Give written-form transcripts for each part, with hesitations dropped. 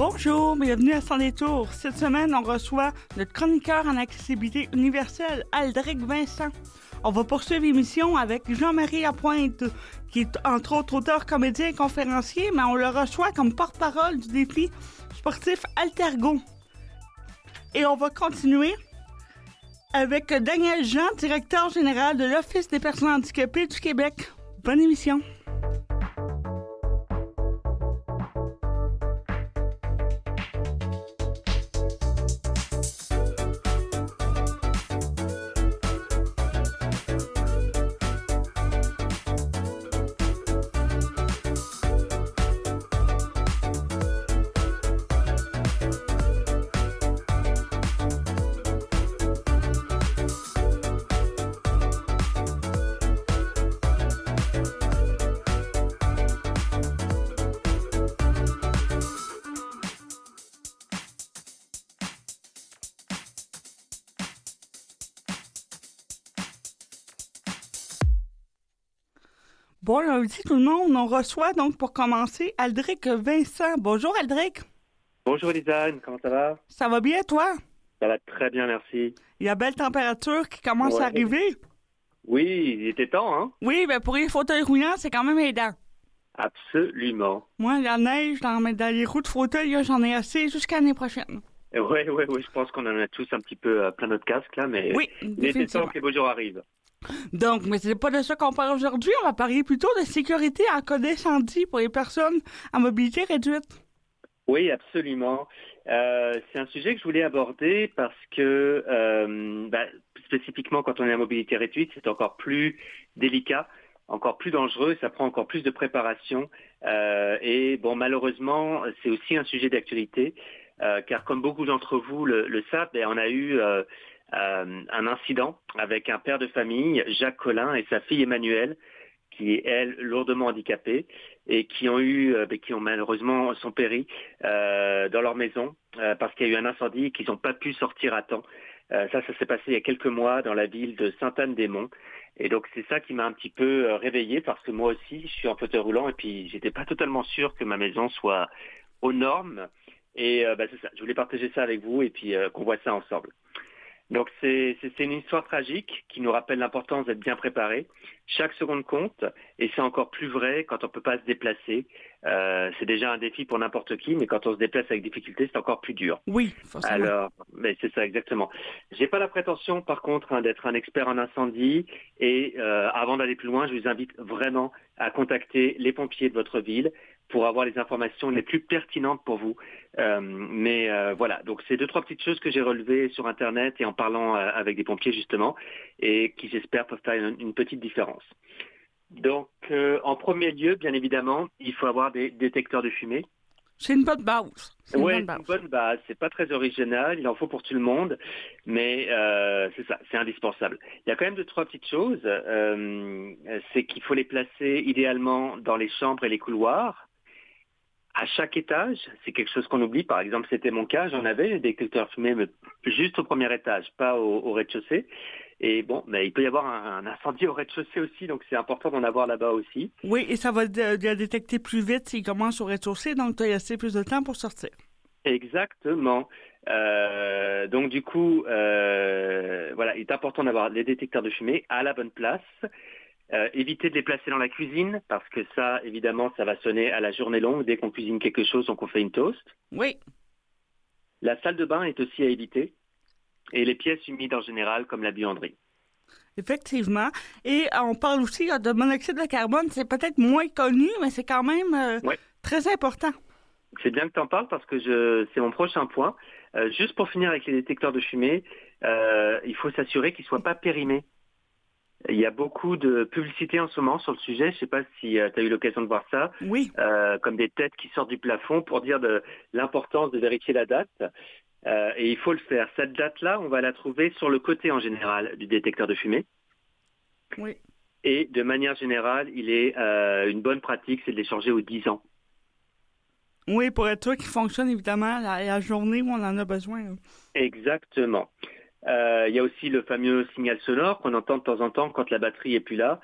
Bonjour, bienvenue à Sans détour. Cette semaine, on reçoit notre chroniqueur en accessibilité universelle, Aldric Vincent. On va poursuivre l'émission avec Jean-Marie Lapointe, qui est entre autres auteur, comédien et conférencier, mais on le reçoit comme porte-parole du défi sportif Altergo. Et on va continuer avec Daniel Jean, directeur général de l'Office des personnes handicapées du Québec. Bonne émission. Bon lundi tout le monde, on reçoit donc pour commencer Aldric Vincent. Bonjour Aldric. Bonjour Lisanne, comment ça va? Ça va bien toi? Ça va très bien, merci. Il y a belle température qui commence à arriver. Oui, il était temps, hein? Oui, ben pour les fauteuils roulants, c'est quand même aidant. Absolument. Moi, la neige dans les roues de fauteuil, là, j'en ai assez jusqu'à l'année prochaine. Oui, je pense qu'on en a tous un petit peu plein notre casque là, mais oui, il était temps que les beaux jours arrivent. Donc, mais c'est pas de ça qu'on parle aujourd'hui, on va parler plutôt de sécurité en cas d'incendie pour les personnes à mobilité réduite. Oui, absolument. C'est un sujet que je voulais aborder parce que spécifiquement quand on est à mobilité réduite, c'est encore plus délicat, encore plus dangereux, ça prend encore plus de préparation. Et bon, malheureusement, c'est aussi un sujet d'actualité, car comme beaucoup d'entre vous le savent, on a eu un incident avec un père de famille, Jacques Collin, et sa fille Emmanuelle, qui est, elle, lourdement handicapée, et qui ont malheureusement sont péris dans leur maison parce qu'il y a eu un incendie et qu'ils n'ont pas pu sortir à temps. Ça s'est passé il y a quelques mois dans la ville de Sainte-Anne-des-Monts. Et donc c'est ça qui m'a un petit peu réveillé, parce que moi aussi, je suis en fauteuil roulant et puis j'étais pas totalement sûr que ma maison soit aux normes. Et c'est ça, je voulais partager ça avec vous et puis qu'on voit ça ensemble. Donc c'est une histoire tragique qui nous rappelle l'importance d'être bien préparé. Chaque seconde compte, et c'est encore plus vrai quand on peut pas se déplacer. C'est déjà un défi pour n'importe qui, mais quand on se déplace avec difficulté, c'est encore plus dur. Oui, forcément. Alors, mais c'est ça exactement. J'ai pas la prétention, par contre, d'être un expert en incendie. Et avant d'aller plus loin, je vous invite vraiment à contacter les pompiers de votre ville pour avoir les informations les plus pertinentes pour vous. Voilà, donc c'est 2-3 petites choses que j'ai relevées sur Internet et en parlant avec des pompiers justement, et qui j'espère peuvent faire une petite différence. Donc en premier lieu, bien évidemment, il faut avoir des détecteurs de fumée. C'est une bonne base. Oui, c'est une bonne base. C'est pas très original, il en faut pour tout le monde, mais c'est ça, c'est indispensable. Il y a quand même 2-3 petites choses. C'est qu'il faut les placer idéalement dans les chambres et les couloirs. À chaque étage, c'est quelque chose qu'on oublie. Par exemple, c'était mon cas, j'en avais des détecteurs fumée, mais juste au premier étage, pas au rez-de-chaussée. Et bon, mais il peut y avoir un incendie au rez-de-chaussée aussi, donc c'est important d'en avoir là-bas aussi. Oui, et ça va le détecter plus vite s'il commence au rez-de-chaussée, donc tu as assez plus de temps pour sortir. Exactement. Donc du coup, voilà, il est important d'avoir les détecteurs de fumée à la bonne place. Éviter de les placer dans la cuisine, parce que ça, évidemment, ça va sonner à la journée longue dès qu'on cuisine quelque chose, donc on fait une toast. Oui. La salle de bain est aussi à éviter, et les pièces humides en général, comme la buanderie. Effectivement. Et on parle aussi de monoxyde de carbone. C'est peut-être moins connu, mais c'est quand même très important. C'est bien que tu en parles, parce que c'est mon prochain point. Juste pour finir avec les détecteurs de fumée, il faut s'assurer qu'ils ne soient pas périmés. Il y a beaucoup de publicité en ce moment sur le sujet. Je ne sais pas si tu as eu l'occasion de voir ça. Oui. Comme des têtes qui sortent du plafond pour dire de l'importance de vérifier la date. Et il faut le faire. Cette date-là, on va la trouver sur le côté en général du détecteur de fumée. Oui. Et de manière générale, il est une bonne pratique, c'est de les changer aux 10 ans. Oui, pour être sûr qu'il fonctionne évidemment la journée où on en a besoin. Exactement. Il y a aussi le fameux signal sonore qu'on entend de temps en temps quand la batterie est plus là.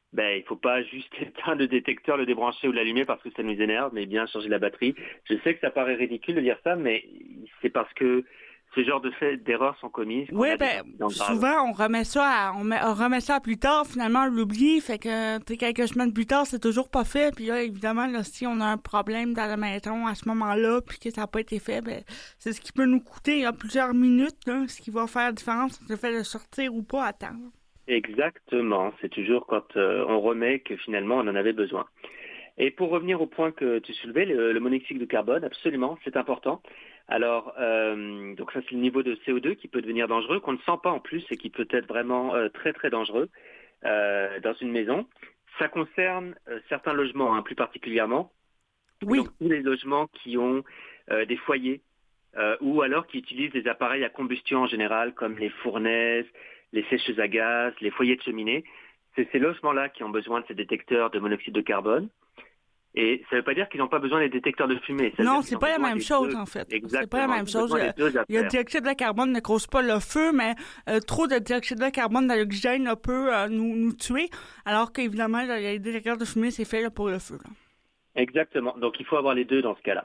ben, il ne faut pas juste éteindre le détecteur, le débrancher ou l'allumer parce que ça nous énerve, mais bien changer la batterie. Je sais que ça paraît ridicule de dire ça, mais c'est parce que ce genre d'erreurs sont commises qu'on Oui, a des ben, accidents graves. souvent, on remet ça à plus tard, finalement, on l'oublie, fait que, quelques semaines plus tard, c'est toujours pas fait, puis là, évidemment, là, si on a un problème dans la maison à ce moment-là, puis que ça n'a pas été fait, ben, c'est ce qui peut nous coûter, plusieurs minutes, là, ce qui va faire la différence entre le fait de sortir ou pas à temps. Exactement, c'est toujours quand on remet que finalement on en avait besoin. Et pour revenir au point que tu soulevais, le monoxyde de carbone, absolument, c'est important. Alors, donc ça c'est le niveau de CO2 qui peut devenir dangereux, qu'on ne sent pas en plus et qui peut être vraiment très très dangereux dans une maison. Ça concerne certains logements, hein, plus particulièrement. Oui. Donc tous les logements qui ont des foyers ou alors qui utilisent des appareils à combustion en général, comme les fournaises, les sécheuses à gaz, les foyers de cheminée. C'est ces logements-là qui ont besoin de ces détecteurs de monoxyde de carbone. Et ça ne veut pas dire qu'ils n'ont pas besoin des détecteurs de fumée. Ça veut Non, dire c'est qu'ils ont pas la besoin même des chose, deux. en fait. Exactement. C'est pas la même Ils ont chose. besoin des deux Il y a le affaires. dioxyde de carbone ne cause pas le feu, mais trop de dioxyde de carbone dans l'oxygène peut nous tuer, alors qu'évidemment, là, il y a les détecteurs de fumée, c'est fait là, pour le feu. Là. Exactement. Donc il faut avoir les deux dans ce cas-là.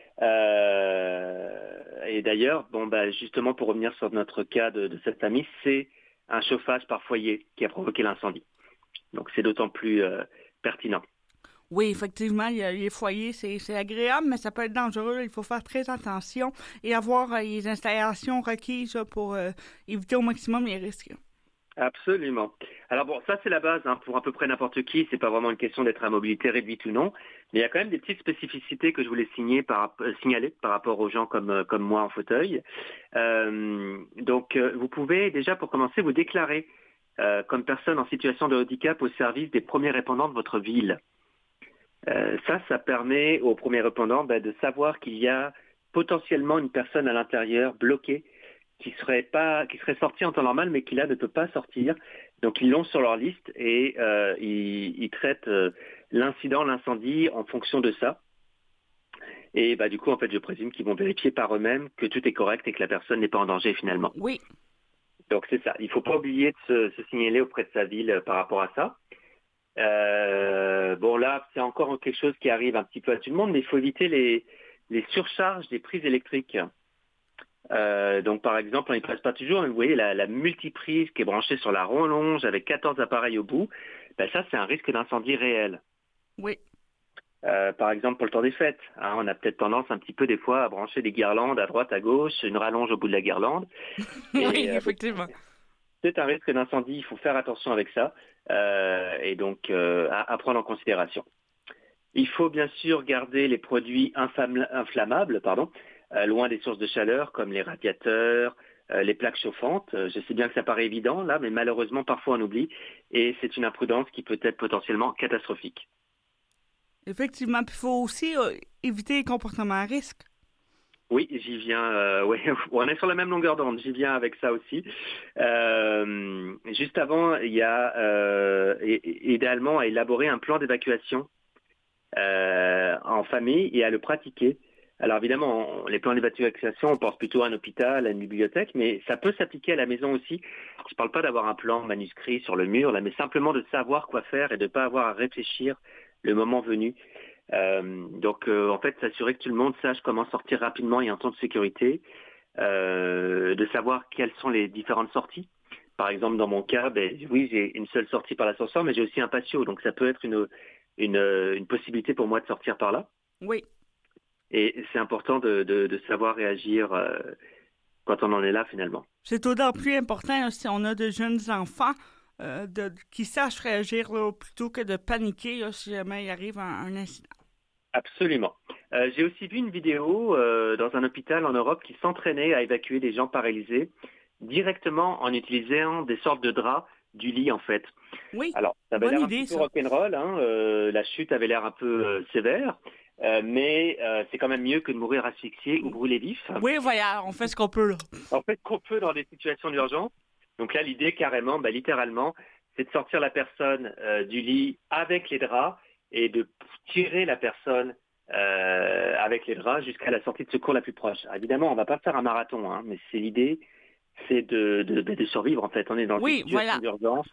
Et d'ailleurs, bon, bah, justement, pour revenir sur notre cas de cette famille, c'est un chauffage par foyer qui a provoqué l'incendie. Donc c'est d'autant plus pertinent. Oui, effectivement, il y a les foyers, c'est agréable, mais ça peut être dangereux. Il faut faire très attention et avoir les installations requises là, pour éviter au maximum les risques. Absolument. Alors bon, ça c'est la base hein, pour à peu près n'importe qui. C'est pas vraiment une question d'être à mobilité réduite ou non, mais il y a quand même des petites spécificités que je voulais signaler par rapport aux gens comme moi en fauteuil. Donc vous pouvez déjà pour commencer vous déclarer comme personne en situation de handicap au service des premiers répondants de votre ville. Ça permet aux premiers répondants de savoir qu'il y a potentiellement une personne à l'intérieur bloquée qui serait sortie en temps normal, mais qui là ne peut pas sortir. Donc ils l'ont sur leur liste et ils traitent l'incendie en fonction de ça. Et du coup, en fait, je présume qu'ils vont vérifier par eux-mêmes que tout est correct et que la personne n'est pas en danger finalement. Oui. Donc c'est ça. Il ne faut pas oublier de se signaler auprès de sa ville par rapport à ça. Bon là, c'est encore quelque chose qui arrive un petit peu à tout le monde, mais il faut éviter les surcharges des prises électriques. Donc par exemple, on n'y passe pas toujours, mais vous voyez la multiprise qui est branchée sur la rallonge avec 14 appareils au bout, ça c'est un risque d'incendie réel. Oui. Par exemple pour le temps des fêtes, hein, on a peut-être tendance un petit peu des fois à brancher des guirlandes à droite, à gauche, une rallonge au bout de la guirlande. Oui, effectivement. C'est un risque d'incendie, il faut faire attention avec ça et donc à prendre en considération. Il faut bien sûr garder les produits inflammables, loin des sources de chaleur comme les radiateurs, les plaques chauffantes. Je sais bien que ça paraît évident là, mais malheureusement parfois on oublie et c'est une imprudence qui peut être potentiellement catastrophique. Effectivement, puis il faut aussi éviter les comportements à risque. Oui, j'y viens. Ouais, on est sur la même longueur d'onde. J'y viens avec ça aussi. Juste avant, il y a idéalement à élaborer un plan d'évacuation en famille et à le pratiquer. Alors évidemment, les plans d'évacuation, on pense plutôt à un hôpital, à une bibliothèque, mais ça peut s'appliquer à la maison aussi. Je ne parle pas d'avoir un plan manuscrit sur le mur, là, mais simplement de savoir quoi faire et de ne pas avoir à réfléchir le moment venu. Donc en fait, s'assurer que tout le monde sache comment sortir rapidement et en temps de sécurité, de savoir quelles sont les différentes sorties. Par exemple, dans mon cas, oui, j'ai une seule sortie par l'ascenseur, mais j'ai aussi un patio, donc ça peut être une possibilité pour moi de sortir par là. Oui. Et c'est important de savoir réagir quand on en est là, finalement. C'est d'autant plus important si on a de jeunes enfants qui sachent réagir là, plutôt que de paniquer là, si jamais il arrive un incident. Absolument. J'ai aussi vu une vidéo dans un hôpital en Europe qui s'entraînait à évacuer des gens paralysés directement en utilisant des sortes de draps du lit, en fait. Oui, alors, ça avait bonne l'air idée, un petit peu ça. rock'n'roll, hein, la chute avait l'air un peu sévère, mais c'est quand même mieux que de mourir asphyxié ou brûlé vif. Oui, voilà, on fait ce qu'on peut, là. En fait, qu'on peut dans des situations d'urgence. Donc là, l'idée, carrément, littéralement, c'est de sortir la personne du lit avec les draps et de tirer la personne avec les draps jusqu'à la sortie de secours la plus proche. Alors, évidemment, on ne va pas faire un marathon, hein, mais c'est l'idée, c'est de survivre, en fait. On est dans une situation d'urgence.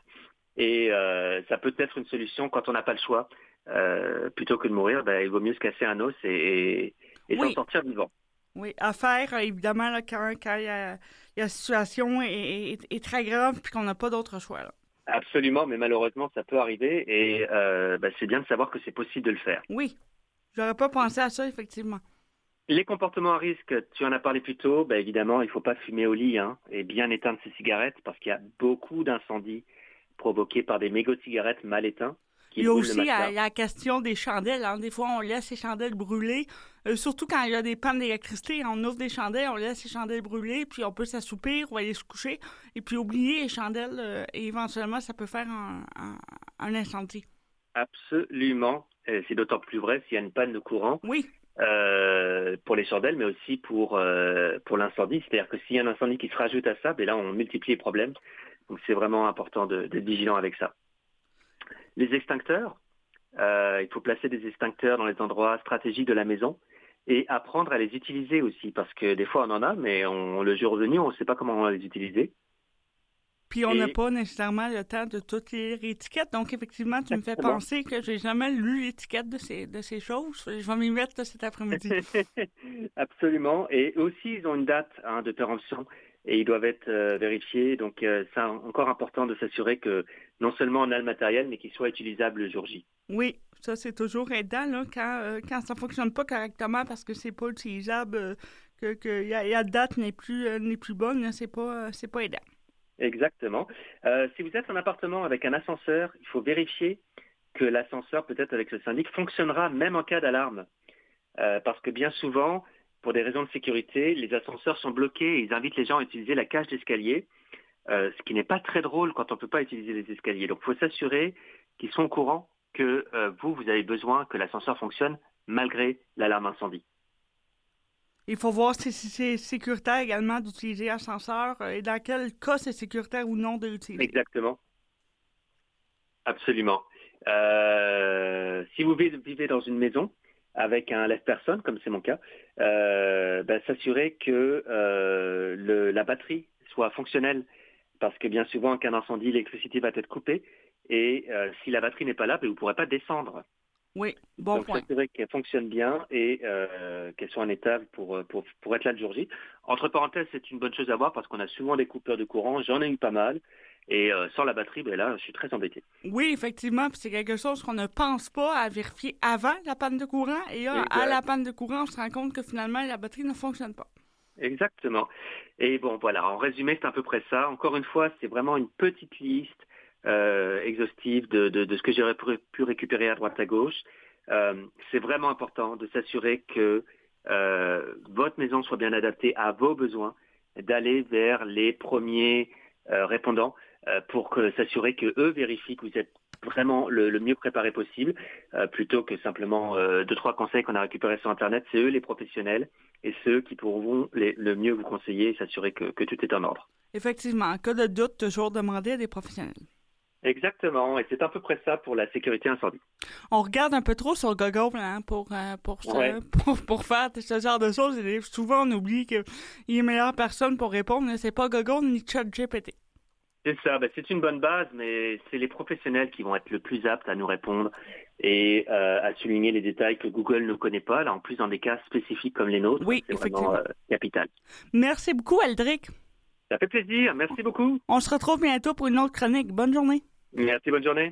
Et ça peut être une solution quand on n'a pas le choix. Plutôt que de mourir, il vaut mieux se casser un os et s'en sortir vivant. Oui, à faire, évidemment, là, quand la situation est très grave puis qu'on n'a pas d'autre choix. Là. Absolument, mais malheureusement, ça peut arriver et c'est bien de savoir que c'est possible de le faire. Oui, j'aurais pas pensé à ça, effectivement. Les comportements à risque, tu en as parlé plus tôt, évidemment, il ne faut pas fumer au lit et bien éteindre ses cigarettes parce qu'il y a beaucoup d'incendies provoqués par des mégots de cigarettes mal éteints. Il y a aussi la question des chandelles. Hein. Des fois, on laisse les chandelles brûler. Surtout quand il y a des pannes d'électricité, on ouvre des chandelles, on laisse les chandelles brûler, puis on peut s'assoupir ou aller se coucher. Et puis oublier les chandelles, et éventuellement, ça peut faire un incendie. Absolument. C'est d'autant plus vrai s'il y a une panne de courant. Oui. Pour les chandelles, mais aussi pour l'incendie. C'est-à-dire que s'il y a un incendie qui se rajoute à ça, là, on multiplie les problèmes. Donc, c'est vraiment important d'être vigilant avec ça. Les extincteurs, il faut placer des extincteurs dans les endroits stratégiques de la maison et apprendre à les utiliser aussi, parce que des fois on en a, mais le jour venu, on ne sait pas comment on va les utiliser. Puis on n'a pas nécessairement le temps de toutes les étiquettes, donc effectivement, tu me fais penser que j'ai jamais lu l'étiquette de ces choses. Je vais m'y mettre cet après-midi. Absolument, et aussi ils ont une date de péremption. Et ils doivent être vérifiés. Donc, c'est encore important de s'assurer que non seulement on a le matériel, mais qu'il soit utilisable le jour J. Oui, ça, c'est toujours aidant là, quand ça ne fonctionne pas correctement parce que c'est pas utilisable, que la date n'est plus bonne, là, c'est pas aidant. Exactement. Si vous êtes en appartement avec un ascenseur, il faut vérifier que l'ascenseur, peut-être avec le syndic, fonctionnera même en cas d'alarme. Parce que bien souvent, pour des raisons de sécurité, les ascenseurs sont bloqués et ils invitent les gens à utiliser la cage d'escalier, ce qui n'est pas très drôle quand on ne peut pas utiliser les escaliers. Donc, il faut s'assurer qu'ils sont au courant que vous avez besoin que l'ascenseur fonctionne malgré l'alarme incendie. Il faut voir si c'est sécuritaire également d'utiliser l'ascenseur et dans quel cas c'est sécuritaire ou non de l'utiliser. Exactement. Absolument. Si vous vivez dans une maison, avec un lève-personne, comme c'est mon cas, s'assurer que la batterie soit fonctionnelle, parce que bien souvent, en cas d'incendie, l'électricité va être coupée, et si la batterie n'est pas là, vous ne pourrez pas descendre. Oui, bon Donc, point. s'assurer qu'elle fonctionne bien et qu'elle soit en état pour être là le jour J. Entre parenthèses, c'est une bonne chose à voir, parce qu'on a souvent des coupures de courant, j'en ai eu pas mal, et sans la batterie, là, je suis très embêté. Oui, effectivement, c'est quelque chose qu'on ne pense pas à vérifier avant la panne de courant. Et là, à la panne de courant, on se rend compte que finalement, la batterie ne fonctionne pas. Exactement. Et bon, voilà, en résumé, c'est à peu près ça. Encore une fois, c'est vraiment une petite liste exhaustive de ce que j'aurais pu récupérer à droite à gauche. C'est vraiment important de s'assurer que votre maison soit bien adaptée à vos besoins, d'aller vers les premiers répondants pour s'assurer qu'eux vérifient que vous êtes vraiment le mieux préparé possible, plutôt que simplement 2-3 conseils qu'on a récupérés sur Internet. C'est eux les professionnels et ceux qui pourront le mieux vous conseiller et s'assurer que tout est en ordre. Effectivement, en cas de doute, toujours demander à des professionnels. Exactement, et c'est à peu près ça pour la sécurité incendie. On regarde un peu trop sur Google pour faire ce genre de choses. Et souvent, on oublie qu'il y a meilleure personne pour répondre. C'est pas Google ni ChatGPT. C'est ça, c'est une bonne base, mais c'est les professionnels qui vont être le plus aptes à nous répondre et à souligner les détails que Google ne connaît pas, là en plus dans des cas spécifiques comme les nôtres. Oui, c'est effectivement. Vraiment capital. Merci beaucoup, Aldric. Ça fait plaisir, merci beaucoup. On se retrouve bientôt pour une autre chronique. Bonne journée. Merci, bonne journée.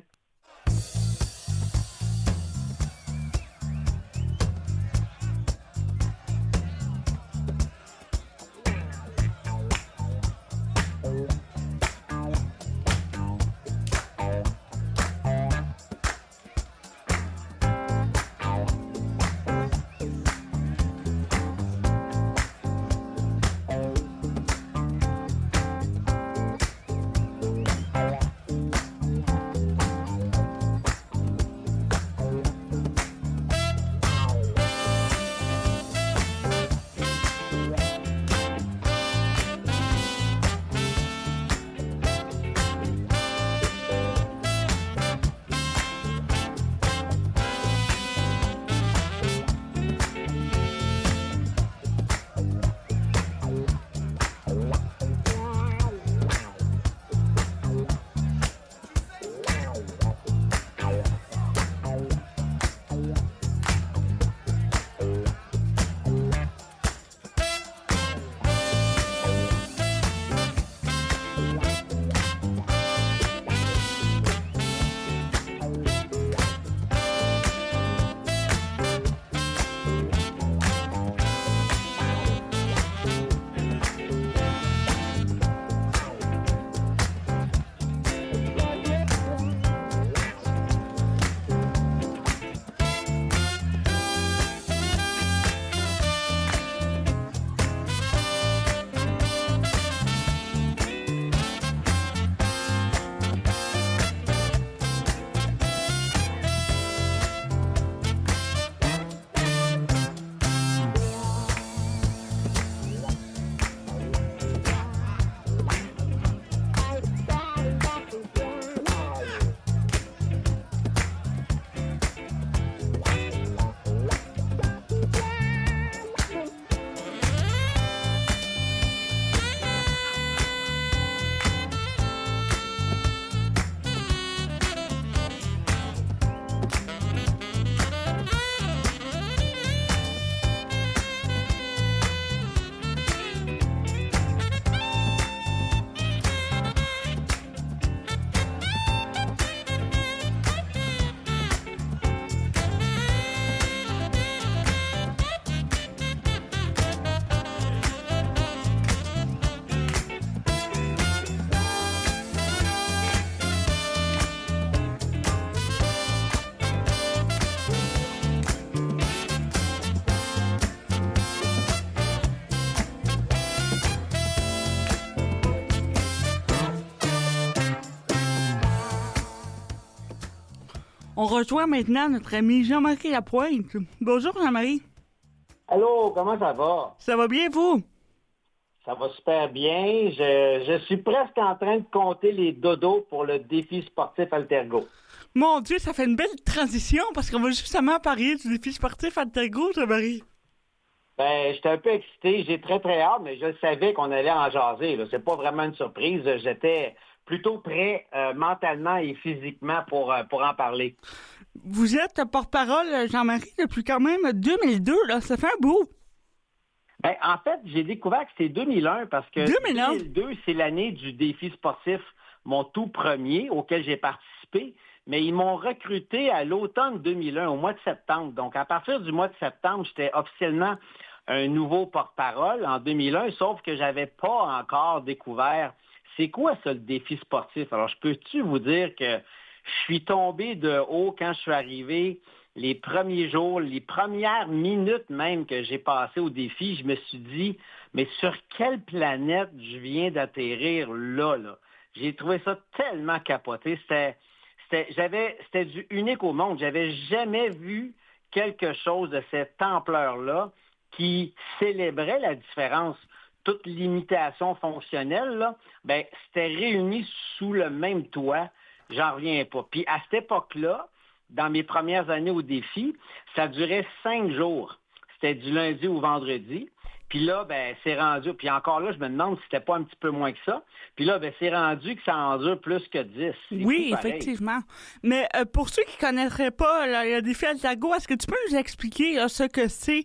On rejoint maintenant notre ami Jean-Marie Lapointe. Bonjour Jean-Marie. Allô, comment ça va? Ça va bien, vous? Ça va super bien. Je suis presque en train de compter les dodos pour le défi sportif Altergo. Mon Dieu, ça fait une belle transition parce qu'on va justement parler du défi sportif Altergo, Jean-Marie. Ben, j'étais un peu excité. J'ai très, très hâte, mais je savais qu'on allait en jaser. Là. C'est pas vraiment une surprise. J'étais plutôt prêt mentalement et physiquement pour en parler. Vous êtes porte-parole, Jean-Marie, depuis quand même 2002. Là. Ça fait un bout. Ben, en fait, j'ai découvert que c'était 2001 parce que 2002, c'est l'année du défi sportif, mon tout premier auquel j'ai participé. Mais ils m'ont recruté à l'automne 2001, au mois de septembre. Donc, à partir du mois de septembre, j'étais officiellement un nouveau porte-parole en 2001, sauf que j'avais pas encore découvert c'est quoi ça le défi sportif. Alors, je peux-tu vous dire que je suis tombé de haut quand je suis arrivé les premiers jours, les premières minutes même que j'ai passées au défi, je me suis dit, mais sur quelle planète je viens d'atterrir là? J'ai trouvé ça tellement capoté. C'était du unique au monde. J'avais jamais vu quelque chose de cette ampleur-là qui célébrait la différence. Toute limitation fonctionnelle, là, ben, c'était réuni sous le même toit. J'en reviens pas. Puis à cette époque-là, dans mes premières années au défi, ça durait 5 jours. C'était du lundi au vendredi. Puis là, ben, c'est rendu. Puis encore là, je me demande si c'était pas un petit peu moins que ça. Puis là, ben, c'est rendu que ça en dure plus que 10. Oui, effectivement. Mais pour ceux qui ne connaîtraient pas le défi Altergo, est-ce que tu peux nous expliquer là, ce que c'est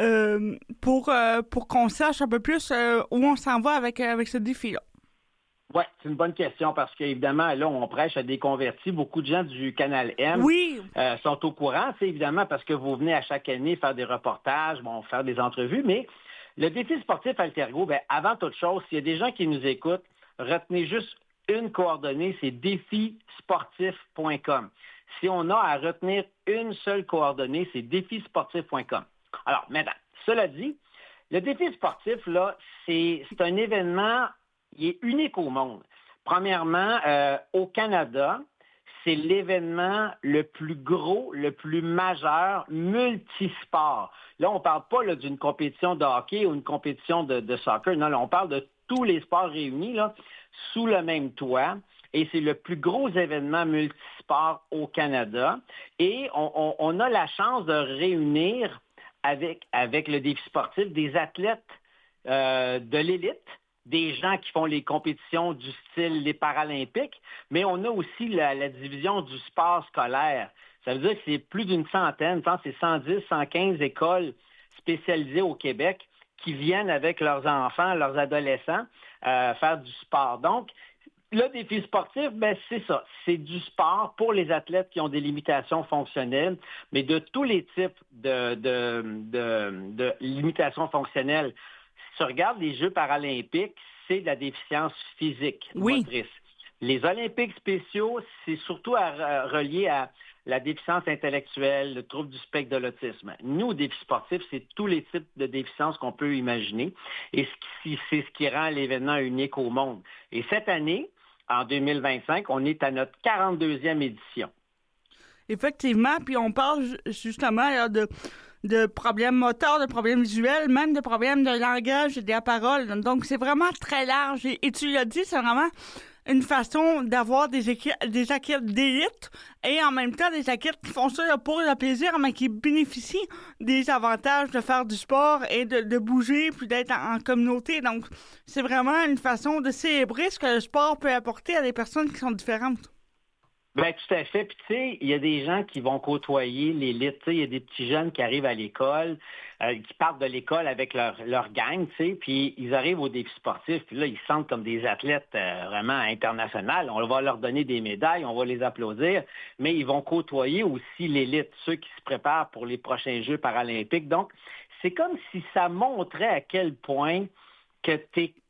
pour qu'on sache un peu plus où on s'en va avec ce défi-là? Oui, c'est une bonne question parce qu'évidemment, là, on prêche à des convertis. Beaucoup de gens du Canal M sont au courant. C'est évidemment parce que vous venez à chaque année faire des reportages, faire des entrevues, mais le défi sportif Altergo, ben, avant toute chose, s'il y a des gens qui nous écoutent, retenez juste une coordonnée, c'est défisportif.com. Si on a à retenir une seule coordonnée, c'est défisportif.com. Alors, maintenant, cela dit, le défi sportif, là, c'est un événement, il est unique au monde. Premièrement, au Canada, c'est l'événement le plus gros, le plus majeur, multisport. Là, on ne parle pas d'une compétition de hockey ou une compétition de soccer. Non, là, on parle de tous les sports réunis là, sous le même toit. Et c'est le plus gros événement multisport au Canada. Et on a la chance de réunir avec le défi sportif des athlètes de l'élite, des gens qui font les compétitions du style les Paralympiques, mais on a aussi la division du sport scolaire. Ça veut dire que c'est plus d'une centaine, je pense que c'est 110, 115 écoles spécialisées au Québec qui viennent avec leurs enfants, leurs adolescents, faire du sport. Donc, le défi sportif, ben, c'est ça. C'est du sport pour les athlètes qui ont des limitations fonctionnelles, mais de tous les types de limitations fonctionnelles. Si tu regardes les Jeux paralympiques, c'est de la déficience physique motrice. Les Olympiques spéciaux, c'est surtout relié à la déficience intellectuelle, le trouble du spectre de l'autisme. Nous, au défi sportif, c'est tous les types de déficiences qu'on peut imaginer et c'est ce qui rend l'événement unique au monde. Et cette année, en 2025, on est à notre 42e édition. Effectivement, puis on parle justement là, de problèmes moteurs, de problèmes visuels, même de problèmes de langage et de la parole. Donc, c'est vraiment très large. Et tu l'as dit, c'est vraiment une façon d'avoir des athlètes d'élite et en même temps des athlètes qui font ça là, pour le plaisir, mais qui bénéficient des avantages de faire du sport et de bouger puis d'être en communauté. Donc, c'est vraiment une façon de célébrer ce que le sport peut apporter à des personnes qui sont différentes. Bien, tout à fait. Puis, tu sais, il y a des gens qui vont côtoyer l'élite. Tu sais, il y a des petits jeunes qui arrivent à l'école, qui partent de l'école avec leur gang, tu sais, puis ils arrivent au défi sportif. Puis là, ils se sentent comme des athlètes vraiment internationaux. On va leur donner des médailles, on va les applaudir, mais ils vont côtoyer aussi l'élite, ceux qui se préparent pour les prochains Jeux paralympiques. Donc, c'est comme si ça montrait à quel point que tu es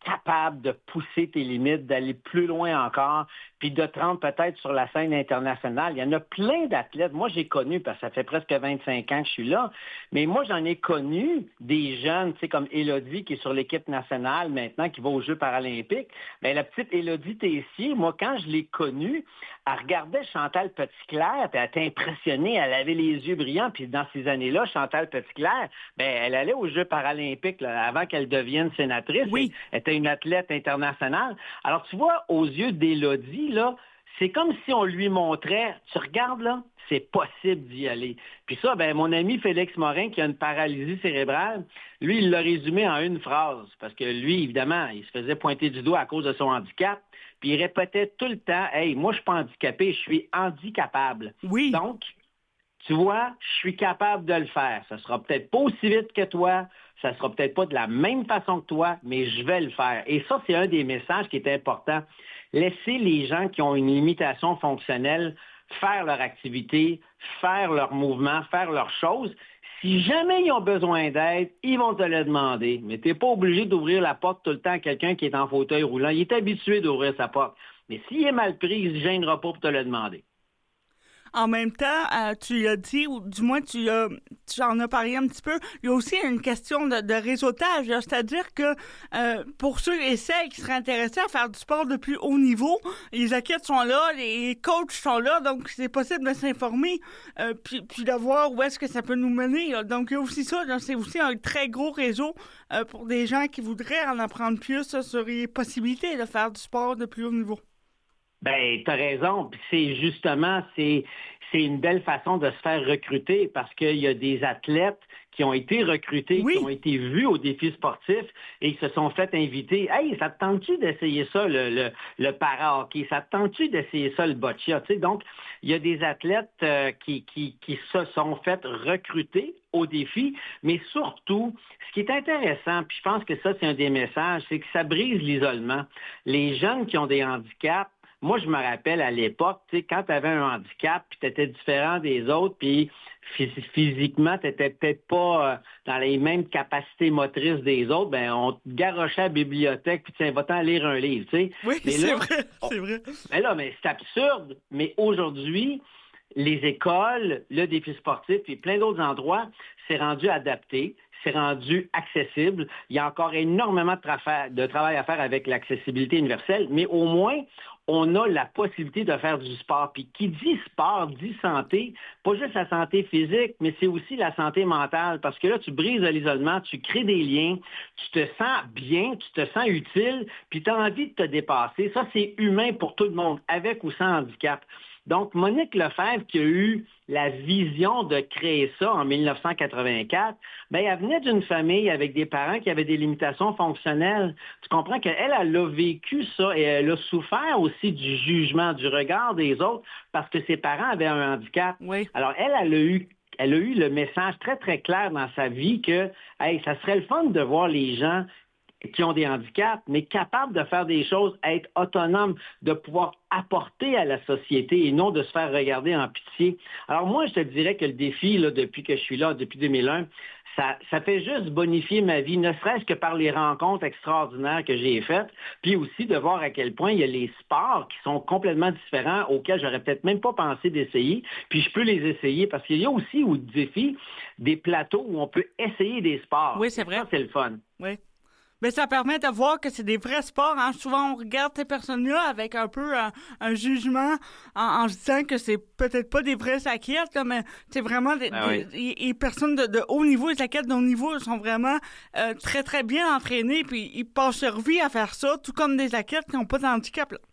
capable de pousser tes limites, d'aller plus loin encore, puis de te rendre peut-être sur la scène internationale. Il y en a plein d'athlètes. Moi, j'ai connu, parce que ça fait presque 25 ans que je suis là, mais moi, j'en ai connu des jeunes, tu sais, comme Élodie, qui est sur l'équipe nationale maintenant, qui va aux Jeux paralympiques. Bien, la petite Élodie Tessier, moi, quand je l'ai connue, elle regardait Chantal Petitclerc, puis elle était impressionnée, elle avait les yeux brillants, puis dans ces années-là, Chantal Petitclerc, bien, elle allait aux Jeux paralympiques là, avant qu'elle devienne sénatrice. Oui. Elle était une athlète internationale. Alors, tu vois, aux yeux d'Élodie, là, c'est comme si on lui montrait, tu regardes là, c'est possible d'y aller. Puis ça, ben mon ami Félix Morin, qui a une paralysie cérébrale, lui, il l'a résumé en une phrase, parce que lui, évidemment, il se faisait pointer du doigt à cause de son handicap, puis il répétait tout le temps, « Hey, moi, je suis pas handicapé, je suis handicapable. » Oui. Donc, tu vois, je suis capable de le faire. Ça sera peut-être pas aussi vite que toi, ça sera peut-être pas de la même façon que toi, mais je vais le faire. Et ça, c'est un des messages qui est important. Laisser les gens qui ont une limitation fonctionnelle faire leur activité, faire leur mouvement, faire leurs choses. Si jamais ils ont besoin d'aide, ils vont te le demander. Mais tu n'es pas obligé d'ouvrir la porte tout le temps à quelqu'un qui est en fauteuil roulant. Il est habitué d'ouvrir sa porte. Mais s'il est mal pris, il ne se gênera pas pour te le demander. En même temps, tu l'as dit, ou du moins tu en as parlé un petit peu, il y a aussi une question de réseautage. C'est-à-dire que pour ceux et celles qui seraient intéressés à faire du sport de plus haut niveau, les athlètes sont là, les coachs sont là, donc c'est possible de s'informer puis de voir où est-ce que ça peut nous mener. Là. Donc il y a aussi ça, là, c'est aussi un très gros réseau pour des gens qui voudraient en apprendre plus sur les possibilités de faire du sport de plus haut niveau. Ben, tu as raison. Puis c'est une belle façon de se faire recruter parce qu'il y a des athlètes qui ont été recrutés, oui. qui ont été vus au défi sportif et qui se sont fait inviter. Hey, ça te tente-tu d'essayer ça, le para-hockey? Ça te tente-tu d'essayer ça, le boccia? Tu sais, donc, il y a des athlètes qui se sont fait recruter au défi, mais surtout, ce qui est intéressant, puis je pense que ça, c'est un des messages, c'est que ça brise l'isolement. Les jeunes qui ont des handicaps, moi, je me rappelle à l'époque, tu sais, quand tu avais un handicap, puis tu étais différent des autres, puis physiquement, tu n'étais peut-être pas dans les mêmes capacités motrices des autres, ben on te garochait à la bibliothèque, puis tiens, va-t'en lire un livre, tu sais. Oui, mais c'est là, vrai, c'est vrai. Mais là, mais c'est absurde. Mais aujourd'hui, les écoles, le défi sportif et plein d'autres endroits, c'est rendu adapté. C'est rendu accessible. Il y a encore énormément de travail à faire avec l'accessibilité universelle, mais au moins, on a la possibilité de faire du sport. Puis qui dit sport, dit santé, pas juste la santé physique, mais c'est aussi la santé mentale, parce que là, tu brises l'isolement, tu crées des liens, tu te sens bien, tu te sens utile, puis tu as envie de te dépasser. Ça, c'est humain pour tout le monde, avec ou sans handicap. Donc, Monique Lefebvre, qui a eu la vision de créer ça en 1984, bien, elle venait d'une famille avec des parents qui avaient des limitations fonctionnelles. Tu comprends qu'elle, elle a vécu ça et elle a souffert aussi du jugement, du regard des autres parce que ses parents avaient un handicap. Oui. Alors, elle a eu le message très, très clair dans sa vie que, hey, ça serait le fun de voir les gens qui ont des handicaps, mais capables de faire des choses, être autonomes, de pouvoir apporter à la société et non de se faire regarder en pitié. Alors moi, je te dirais que le défi, là, depuis que je suis là, depuis 2001, ça fait juste bonifier ma vie, ne serait-ce que par les rencontres extraordinaires que j'ai faites, puis aussi de voir à quel point il y a les sports qui sont complètement différents, auxquels j'aurais peut-être même pas pensé d'essayer, puis je peux les essayer, parce qu'il y a aussi au défi des plateaux où on peut essayer des sports. Oui, c'est vrai. Ça, c'est le fun. Oui. Mais ça permet de voir que c'est des vrais sports. Hein. Souvent, on regarde ces personnes-là avec un peu un jugement en se disant que c'est peut-être pas des vrais athlètes, là, mais c'est vraiment des personnes de haut niveau. Les athlètes de haut niveau sont vraiment très, très bien entraînés, puis ils passent leur vie à faire ça, tout comme des athlètes qui n'ont pas de handicap. Là.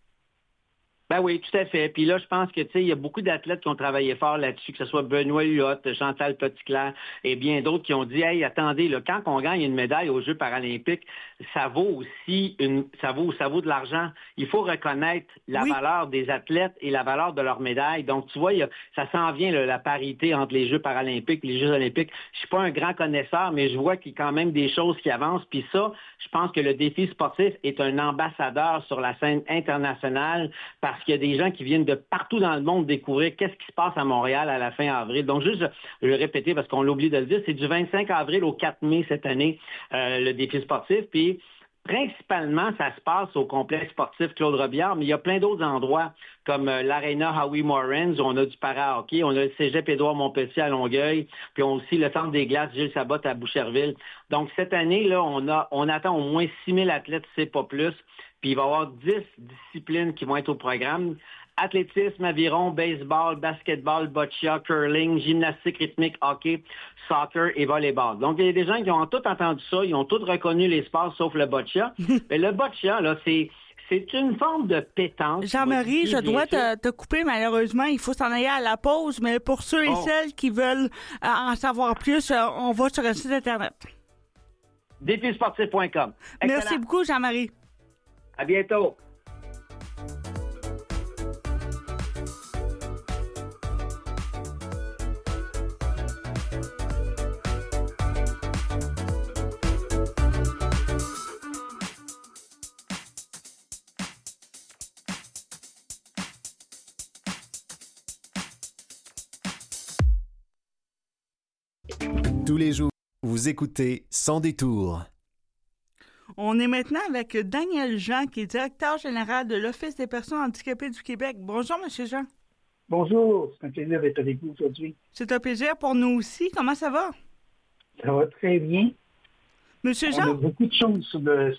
Ben oui, tout à fait. Puis là, je pense que, tu sais, il y a beaucoup d'athlètes qui ont travaillé fort là-dessus, que ce soit Benoît Huot, Chantal Petitclerc et bien d'autres qui ont dit, hey, attendez, là, quand on gagne une médaille aux Jeux paralympiques, ça vaut aussi ça vaut de l'argent. Il faut reconnaître la valeur des athlètes et la valeur de leur médaille. Donc, tu vois, ça s'en vient, là, la parité entre les Jeux paralympiques et les Jeux olympiques. Je suis pas un grand connaisseur, mais je vois qu'il y a quand même des choses qui avancent. Puis ça, je pense que le défi sportif est un ambassadeur sur la scène internationale parce qu'il y a des gens qui viennent de partout dans le monde découvrir qu'est-ce qui se passe à Montréal à la fin avril. Donc, juste, je vais répéter parce qu'on l'oublie de le dire, c'est du 25 avril au 4 mai cette année, le défi sportif. Puis, Principalement, ça se passe au complexe sportif Claude Robillard, mais il y a plein d'autres endroits, comme l'Arena Howie Morans, où on a du para-hockey, on a le Cégep Édouard Montpetit à Longueuil, puis on a aussi le Centre des glaces Gilles Sabot à Boucherville. Donc, cette année, là, on attend au moins 6 000 athlètes, c'est pas plus, puis il va y avoir 10 disciplines qui vont être au programme. Athlétisme, aviron, baseball, basketball, boccia, curling, gymnastique rythmique, hockey, soccer et volleyball. Donc, il y a des gens qui ont tous entendu ça, ils ont tous reconnu les sports sauf le boccia. Mais le boccia, là, c'est une forme de pétanque. Jean-Marie, je dois te couper, malheureusement. Il faut s'en aller à la pause, mais pour ceux et celles qui veulent en savoir plus, on va sur le site Internet. Défisportif.com. Merci beaucoup, Jean-Marie. À bientôt. Tous les jours, vous écoutez Sans détour. On est maintenant avec Daniel Jean, qui est directeur général de l'Office des personnes handicapées du Québec. Bonjour, M. Jean. Bonjour, c'est un plaisir d'être avec vous aujourd'hui. C'est un plaisir pour nous aussi. Comment ça va? Ça va très bien. Monsieur Jean? On a beaucoup de choses sur le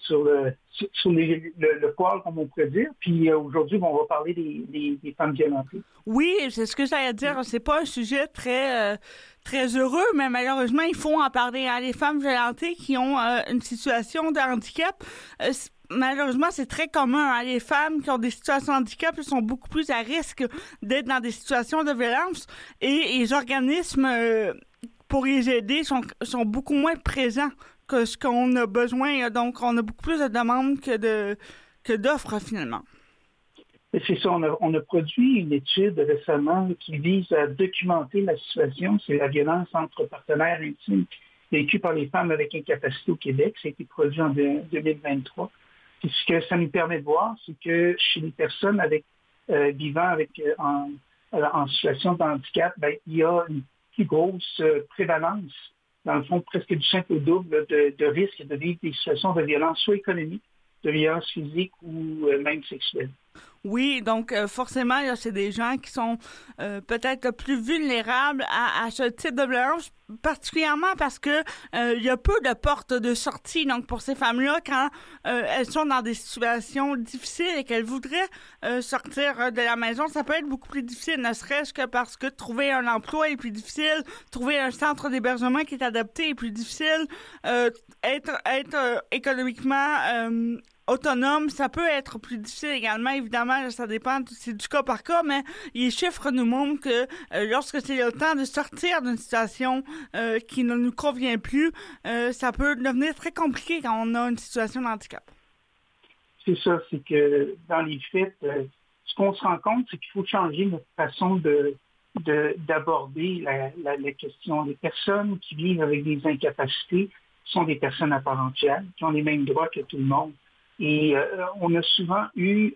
poil, comme on pourrait dire. Puis aujourd'hui, on va parler des femmes violentées. Oui, c'est ce que j'allais dire. C'est pas un sujet très heureux, mais malheureusement, il faut en parler. Les femmes violentées qui ont une situation de handicap, malheureusement, c'est très commun. Les femmes qui ont des situations de handicap sont beaucoup plus à risque d'être dans des situations de violence. Et les organismes pour les aider sont beaucoup moins présents que ce qu'on a besoin. Donc, on a beaucoup plus de demandes que d'offres, finalement. C'est ça. On a produit une étude récemment qui vise à documenter la situation. C'est la violence entre partenaires intimes vécue par les femmes avec incapacité au Québec. Ça a été produit en 2023. Puis ce que ça nous permet de voir, c'est que chez les personnes vivant en situation de handicap, il y a une plus grosse prévalence, dans le fond, presque du simple au double de risque de vivre des situations de violence, soit économique, de violence physique ou même sexuelle. Oui, donc forcément, là, c'est des gens qui sont peut-être plus vulnérables à ce type de violence, particulièrement parce que il y a peu de portes de sortie. Donc, pour ces femmes-là, quand elles sont dans des situations difficiles et qu'elles voudraient sortir de la maison, ça peut être beaucoup plus difficile, ne serait-ce que parce que trouver un emploi est plus difficile, trouver un centre d'hébergement qui est adapté est plus difficile, être économiquement autonome, ça peut être plus difficile également. Évidemment, ça dépend, c'est du cas par cas, mais les chiffres nous montrent que lorsque c'est le temps de sortir d'une situation qui ne nous convient plus, ça peut devenir très compliqué quand on a une situation de handicap. C'est ça, c'est que dans les faits, ce qu'on se rend compte, c'est qu'il faut changer notre façon d'aborder la question. Les personnes qui vivent avec des incapacités sont des personnes à part entière, qui ont les mêmes droits que tout le monde. Et on a souvent eu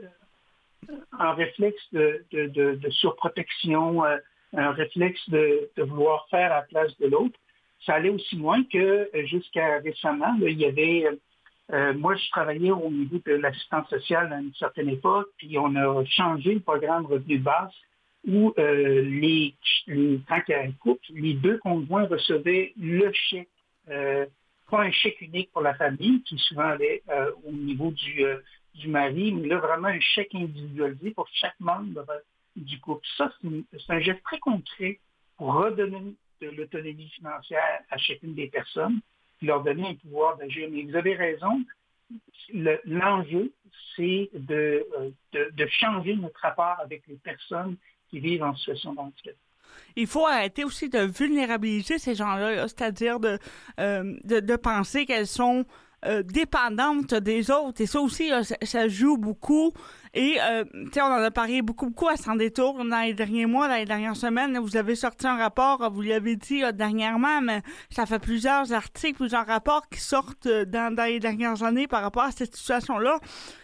un réflexe de surprotection, un réflexe de vouloir faire à la place de l'autre. Ça allait aussi loin que jusqu'à récemment, là, il y avait... moi, je travaillais au niveau de l'assistance sociale à une certaine époque, puis on a changé le programme revenu de base où quand il y a un couple, les deux conjoints recevaient le chèque. Pas un chèque unique pour la famille, qui souvent allait au niveau du mari, mais là, vraiment un chèque individualisé pour chaque membre du couple. Ça, c'est un geste très concret pour redonner de l'autonomie financière à chacune des personnes, puis leur donner un pouvoir d'agir. Mais vous avez raison, l'enjeu, c'est de changer notre rapport avec les personnes qui vivent en situation de handicap. Il faut arrêter aussi de vulnérabiliser ces gens-là, là, c'est-à-dire de penser qu'elles sont dépendantes des autres. Et ça aussi, là, ça joue beaucoup. Et on en a parlé beaucoup à Sans détour dans les derniers mois, dans les dernières semaines. Là, vous avez sorti un rapport, vous l'avez dit dernièrement, mais ça fait plusieurs articles, plusieurs rapports qui sortent dans les dernières années par rapport à cette situation-là.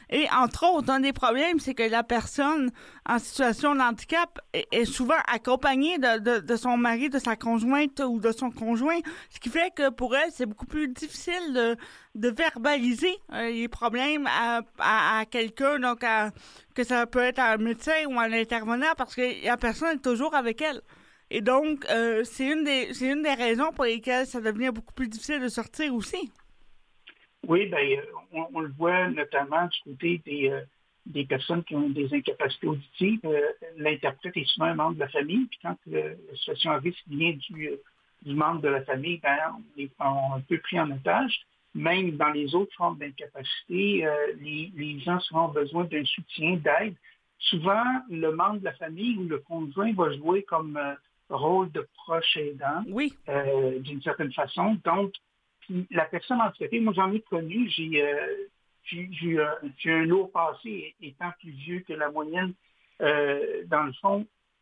Et entre autres, un des problèmes, c'est que la personne en situation de handicap est souvent accompagnée de son mari, de sa conjointe ou de son conjoint, ce qui fait que pour elle, c'est beaucoup plus difficile de verbaliser les problèmes à quelqu'un, donc que ça peut être à un médecin ou à un intervenant, parce que la personne est toujours avec elle. Et donc, c'est une des raisons pour lesquelles ça devient beaucoup plus difficile de sortir aussi. Oui, bien, on le voit notamment du côté des personnes qui ont des incapacités auditives. L'interprète est souvent un membre de la famille, puis quand la situation à risque vient du membre de la famille, ben, on est un peu pris en otage. Même dans les autres formes d'incapacité, les gens souvent ont besoin d'un soutien, d'aide. Souvent, le membre de la famille ou le conjoint va jouer comme rôle de proche aidant, oui. D'une certaine façon. Donc, puis la personne handicapée, moi j'en ai connu, j'ai un lourd passé étant plus vieux que la moyenne. Dans le fond,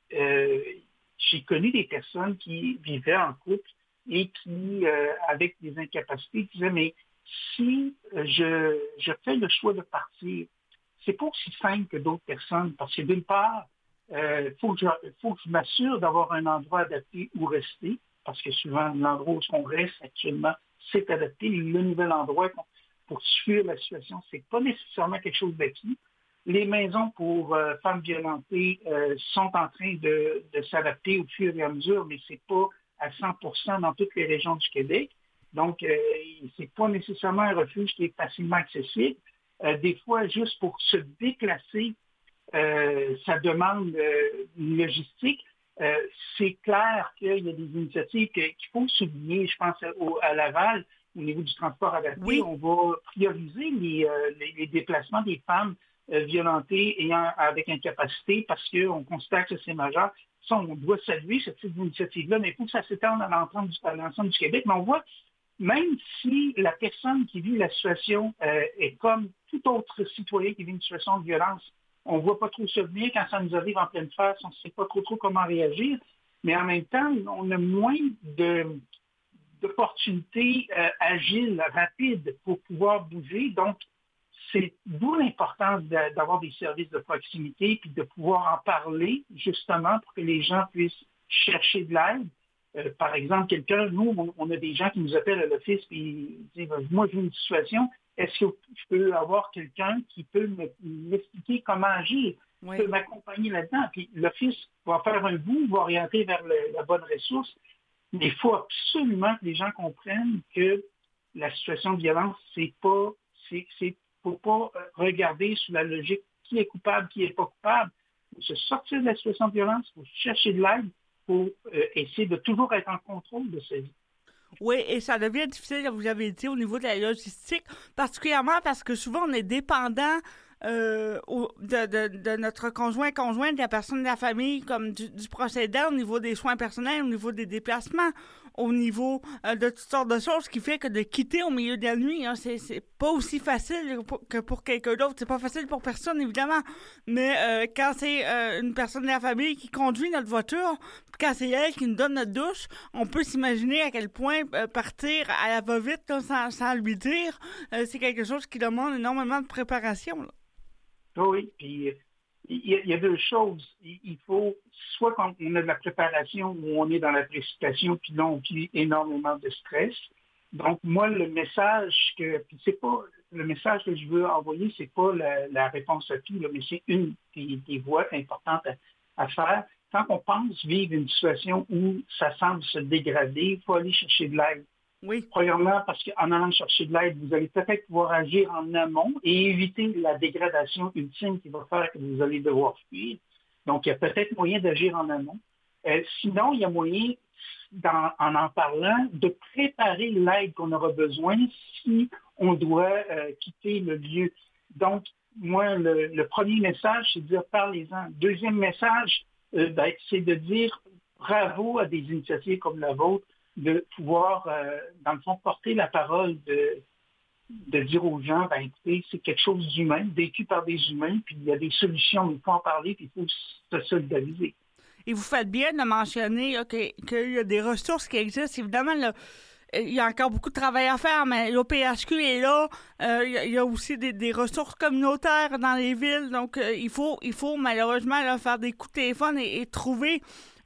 j'ai connu des personnes qui vivaient en couple et qui, avec des incapacités, disaient, mais si je fais le choix de partir, c'est pas aussi simple que d'autres personnes, parce que d'une part, faut que je m'assure d'avoir un endroit adapté où rester, parce que souvent, l'endroit où on reste actuellement, c'est adapté. Le nouvel endroit pour suivre la situation, c'est pas nécessairement quelque chose d'acquis. Les maisons pour femmes violentées sont en train de s'adapter au fur et à mesure, mais c'est pas à 100% dans toutes les régions du Québec. Donc, c'est pas nécessairement un refuge qui est facilement accessible. Des fois, juste pour se déplacer, ça demande une logistique. C'est clair qu'il y a des initiatives qu'il faut souligner. Je pense à Laval, au niveau du transport adapté, oui. On va prioriser les déplacements des femmes violentées avec incapacité parce qu'on constate que c'est majeur. Ça, on doit saluer ce type d'initiative-là, mais il faut que ça s'étende à l'ensemble du Québec. Mais on voit, même si la personne qui vit la situation est comme tout autre citoyen qui vit une situation de violence, on ne voit pas trop se venir quand ça nous arrive en pleine face, on ne sait pas trop comment réagir, mais en même temps, on a moins d'opportunités agiles, rapides pour pouvoir bouger. Donc, c'est d'où l'importance d'avoir des services de proximité puis de pouvoir en parler, justement, pour que les gens puissent chercher de l'aide. Par exemple, nous, on a des gens qui nous appellent à l'office et ils disent, moi, j'ai une situation, est-ce que je peux avoir quelqu'un qui peut m'expliquer comment agir, qui peut m'accompagner là-dedans? Puis l'office va faire un bout, va orienter vers la bonne ressource, mais il faut absolument que les gens comprennent que la situation de violence, faut pas regarder sous la logique qui est coupable, qui n'est pas coupable. Il faut se sortir de la situation de violence, il faut chercher de l'aide, pour essayer de toujours être en contrôle de sa vie. Oui, et ça devient difficile, comme vous avez dit, au niveau de la logistique, particulièrement parce que souvent on est dépendant de notre conjointe, de la personne de la famille, comme du procédant au niveau des soins personnels, au niveau des déplacements, au niveau de toutes sortes de choses, ce qui fait que de quitter au milieu de la nuit, hein, c'est pas aussi facile que pour quelqu'un d'autre. C'est pas facile pour personne, évidemment, mais quand c'est une personne de la famille qui conduit notre voiture, quand c'est elle qui nous donne notre douche, on peut s'imaginer à quel point partir à la va-vite sans lui dire, c'est quelque chose qui demande énormément de préparation, là. Oui, puis il y a deux choses. Il faut, soit quand on a de la préparation où on est dans la précipitation, puis là, on vit énormément de stress. Donc, moi, le message que je veux envoyer, c'est pas la réponse à tout, là, mais c'est une des voies importantes à faire. Quand on pense vivre une situation où ça semble se dégrader, il faut aller chercher de l'aide. Oui. Premièrement, parce qu'en allant chercher de l'aide, vous allez peut-être pouvoir agir en amont et éviter la dégradation ultime qui va faire que vous allez devoir fuir. Donc, il y a peut-être moyen d'agir en amont. Sinon, il y a moyen, en parlant, de préparer l'aide qu'on aura besoin si on doit quitter le lieu. Donc, moi, le premier message, c'est de dire parlez-en. Deuxième message, c'est de dire bravo à des initiatives comme la vôtre, de pouvoir, dans le fond, porter la parole, de dire aux gens, écoutez, c'est quelque chose d'humain, vécu par des humains, puis il y a des solutions, il faut en parler, puis il faut se solidariser. Et vous faites bien de mentionner qu'il y a des ressources qui existent. Évidemment, il y a encore beaucoup de travail à faire, mais l'OPHQ est là. Il y a aussi des ressources communautaires dans les villes. Donc, il faut malheureusement là, faire des coups de téléphone et trouver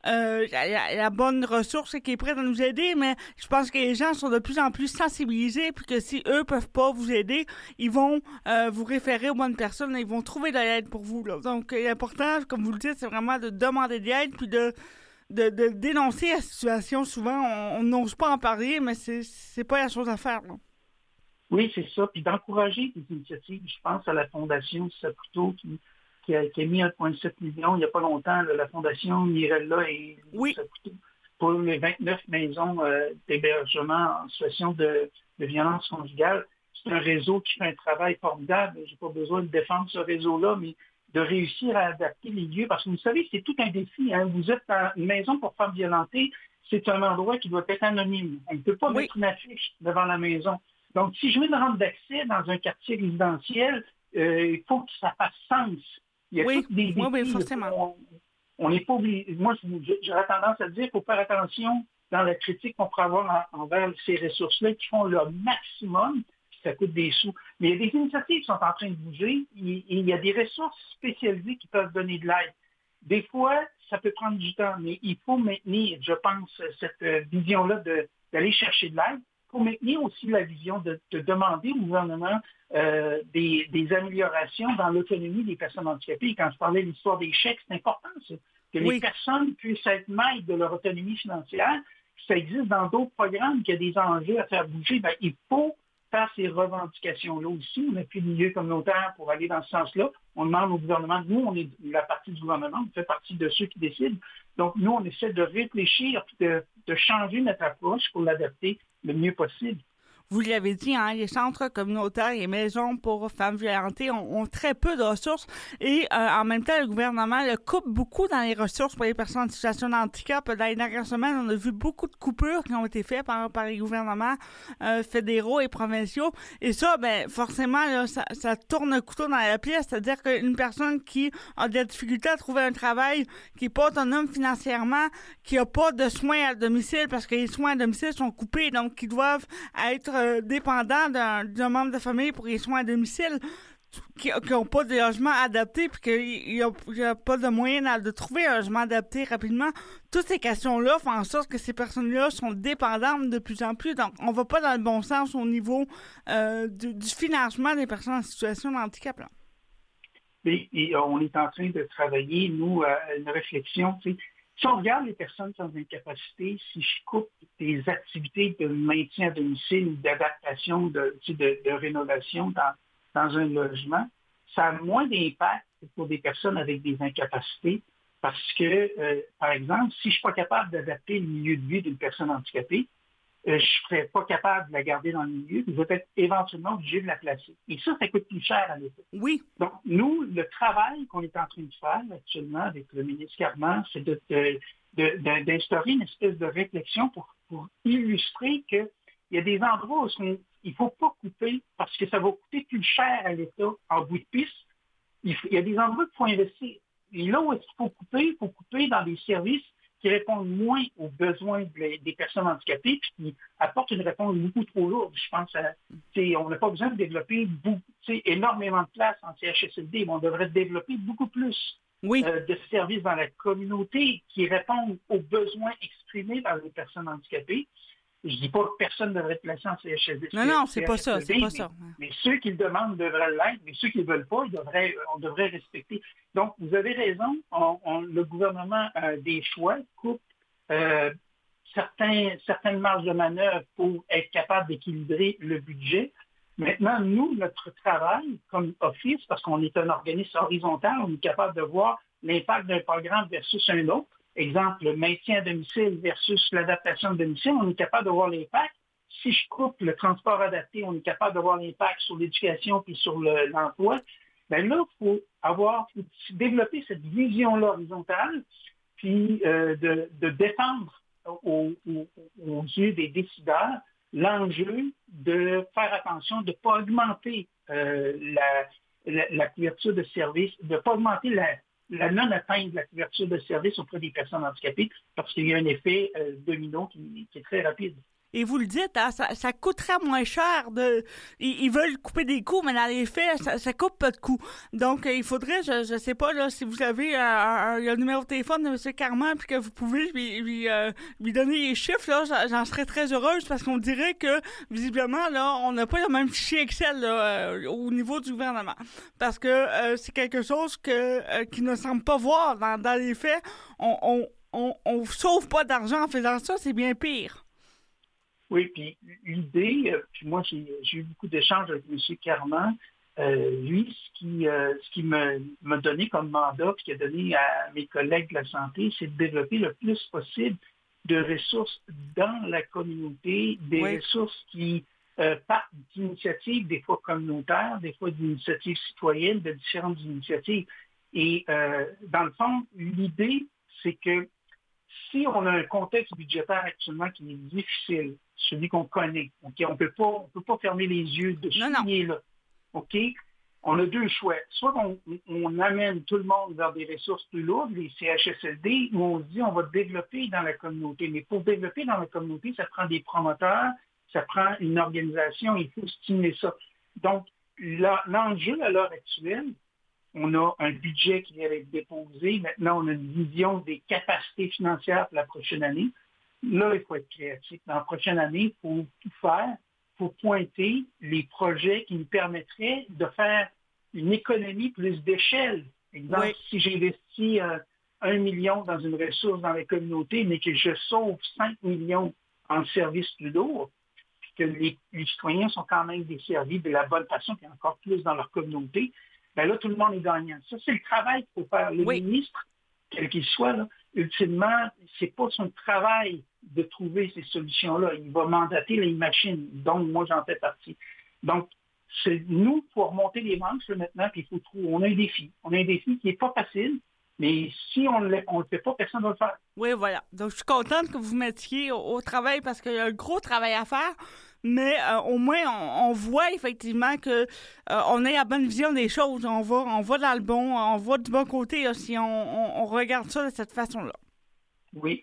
la bonne ressource qui est prête à nous aider. Mais je pense que les gens sont de plus en plus sensibilisés, puis que si eux peuvent pas vous aider, ils vont vous référer aux bonnes personnes et ils vont trouver de l'aide pour vous, là. Donc, l'important, comme vous le dites, c'est vraiment de demander de l'aide, puis de dénoncer la situation. Souvent, on n'ose pas en parler, mais c'est pas la chose à faire, là. Oui, c'est ça. Puis d'encourager des initiatives. Je pense à la Fondation Saputo qui a mis 1,7 million il n'y a pas longtemps. La Fondation Mirella et Saputo pour les 29 maisons d'hébergement en situation de violence conjugale. C'est un réseau qui fait un travail formidable. Je n'ai pas besoin de défendre ce réseau-là, mais de réussir à adapter les lieux. Parce que vous savez, c'est tout un défi. Hein. Vous êtes dans une maison pour femmes violentées, c'est un endroit qui doit être anonyme. On ne peut pas mettre une affiche devant la maison. Donc, si je veux une rente d'accès dans un quartier résidentiel, il faut que ça fasse sens. Il y a toutes des défis. Oui, forcément. On n'est pas obligé. Moi, j'aurais tendance à dire qu'il faut faire attention dans la critique qu'on pourrait avoir envers ces ressources-là qui font leur maximum. Ça coûte des sous. Mais il y a des initiatives qui sont en train de bouger. Il y a des ressources spécialisées qui peuvent donner de l'aide. Des fois, ça peut prendre du temps, mais il faut maintenir, je pense, cette vision-là d'aller chercher de l'aide. Il faut maintenir aussi la vision de demander au gouvernement des améliorations dans l'autonomie des personnes handicapées. Quand je parlais de l'histoire des chèques, c'est important, ça, que les personnes puissent être maîtres de leur autonomie financière. Ça existe dans d'autres programmes, qu'il y a des enjeux à faire bouger. Bien, il faut faire ces revendications-là aussi. On appuie le milieu communautaire pour aller dans ce sens-là. On demande au gouvernement, nous, on est la partie du gouvernement, on fait partie de ceux qui décident. Donc, nous, on essaie de réfléchir, de changer notre approche pour l'adapter le mieux possible. Vous l'avez dit, hein, les centres communautaires et maisons pour femmes violentées ont très peu de ressources et en même temps, le gouvernement le coupe beaucoup dans les ressources pour les personnes en situation de handicap. Dans les dernières semaines, on a vu beaucoup de coupures qui ont été faites par les gouvernements fédéraux et provinciaux. Et ça, ben forcément, là, ça tourne un couteau dans la pièce. C'est-à-dire qu'une personne qui a des difficultés à trouver un travail, qui n'est pas autonome financièrement, qui n'a pas de soins à domicile parce que les soins à domicile sont coupés, donc qui doivent être dépendants d'un membre de famille pour les soins à domicile, qui n'ont pas de logement adapté puis qu'il n'y a pas de moyen de trouver un logement adapté rapidement. Toutes ces questions-là font en sorte que ces personnes-là sont dépendantes de plus en plus. Donc, on ne va pas dans le bon sens au niveau du financement des personnes en situation de handicap, là. Et on est en train de travailler, nous, à une réflexion, tu sais. Si on regarde les personnes sans incapacité, si je coupe des activités de maintien à domicile ou d'adaptation, de rénovation dans un logement, ça a moins d'impact pour des personnes avec des incapacités parce que, par exemple, si je ne suis pas capable d'adapter le milieu de vie d'une personne handicapée, je ne serais pas capable de la garder dans le milieu, puis je vais être éventuellement obligé de la placer. Et ça coûte plus cher à l'État. Oui. Donc, nous, le travail qu'on est en train de faire actuellement avec le ministre Carman, c'est d'instaurer une espèce de réflexion pour illustrer qu'il y a des endroits où il ne faut pas couper parce que ça va coûter plus cher à l'État en bout de piste. Il y a des endroits qu'il faut investir. Et là où est-ce qu'il faut couper dans des services qui répondent moins aux besoins des personnes handicapées puis qui apportent une réponse beaucoup trop lourde. Je pense on n'a pas besoin de développer énormément de places en CHSLD, mais on devrait développer beaucoup plus de services dans la communauté qui répondent aux besoins exprimés par les personnes handicapées. Je ne dis pas que personne devrait être placé en CHSLD. Non, c'est pas ça. Mais ceux qui le demandent devraient l'être, mais ceux qui ne veulent pas, on devrait respecter. Donc, vous avez raison, le gouvernement a des choix, coupe certaines marges de manœuvre pour être capable d'équilibrer le budget. Maintenant, nous, notre travail comme office, parce qu'on est un organisme horizontal, on est capable de voir l'impact d'un programme versus un autre. Exemple, le maintien à domicile versus l'adaptation de domicile, on est capable de voir l'impact. Si je coupe le transport adapté, on est capable de voir l'impact sur l'éducation puis sur l'emploi. Bien là, il faut développer cette vision-là horizontale, puis de défendre aux yeux des décideurs l'enjeu de faire attention, de ne pas augmenter la couverture de services, de ne pas augmenter la non-atteinte de la couverture de services auprès des personnes handicapées, parce qu'il y a un effet domino qui est très rapide. Et vous le dites, hein, ça coûterait moins cher. Ils veulent couper des coûts, mais dans les faits, ça coupe pas de coûts. Donc, il faudrait, je sais pas, là, si vous avez le numéro de téléphone de M. Carman, puis que vous pouvez lui donner les chiffres, là, j'en serais très heureuse, parce qu'on dirait que, visiblement, là, on n'a pas le même fichier Excel là, au niveau du gouvernement. Parce que c'est quelque chose qui ne semble pas voir dans les faits. On sauve pas d'argent en faisant ça, c'est bien pire. Oui, puis l'idée, puis moi j'ai eu beaucoup d'échanges avec M. Carman. Lui, ce qui m'a donné comme mandat, puis qui a donné à mes collègues de la santé, c'est de développer le plus possible de ressources dans la communauté, des ressources qui partent d'initiatives, des fois communautaires, des fois d'initiatives citoyennes, de différentes initiatives. Et dans le fond, l'idée, c'est que si on a un contexte budgétaire actuellement qui est difficile, celui qu'on connaît, okay, on peut pas fermer les yeux de ce qui est là. OK? On a deux choix. Soit on amène tout le monde vers des ressources plus lourdes, les CHSLD, ou on se dit on va développer dans la communauté. Mais pour développer dans la communauté, ça prend des promoteurs, ça prend une organisation, il faut stimuler ça. Donc, l'enjeu à l'heure actuelle, on a un budget qui vient d'être déposé. Maintenant, on a une vision des capacités financières pour la prochaine année. Là, il faut être créatif. Dans la prochaine année, il faut tout faire. Il faut pointer les projets qui nous permettraient de faire une économie plus d'échelle. Exemple, si j'investis 1 million dans une ressource dans la communauté, mais que je sauve 5 millions en services plus lourds, puis que les citoyens sont quand même desservis de la bonne façon, puis encore plus dans leur communauté, bien là, tout le monde est gagnant. Ça, c'est le travail qu'il faut faire. Le ministre, quel qu'il soit, là, ultimement, c'est pas son travail de trouver ces solutions-là. Il va mandater les machines, dont moi, j'en fais partie. Donc, c'est nous, il faut remonter les manches là, maintenant, puis il faut trouver. On a un défi. On a un défi qui n'est pas facile, mais si on ne le fait pas, personne ne va le faire. Oui, voilà. Donc, je suis contente que vous vous mettiez au travail parce qu'il y a un gros travail à faire. Mais au moins, on voit effectivement que on a la bonne vision des choses. On va dans le bon, on va du bon côté là, si on regarde ça de cette façon-là. Oui.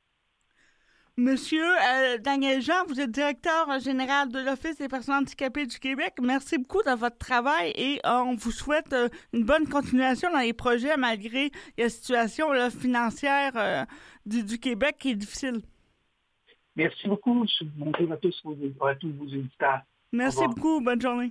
Monsieur Daniel Jean, vous êtes directeur général de l'Office des personnes handicapées du Québec. Merci beaucoup de votre travail et on vous souhaite une bonne continuation dans les projets malgré la situation là, financière du Québec qui est difficile. Merci beaucoup. Bonjour à tous vos auditeurs. Merci beaucoup. Bonne journée.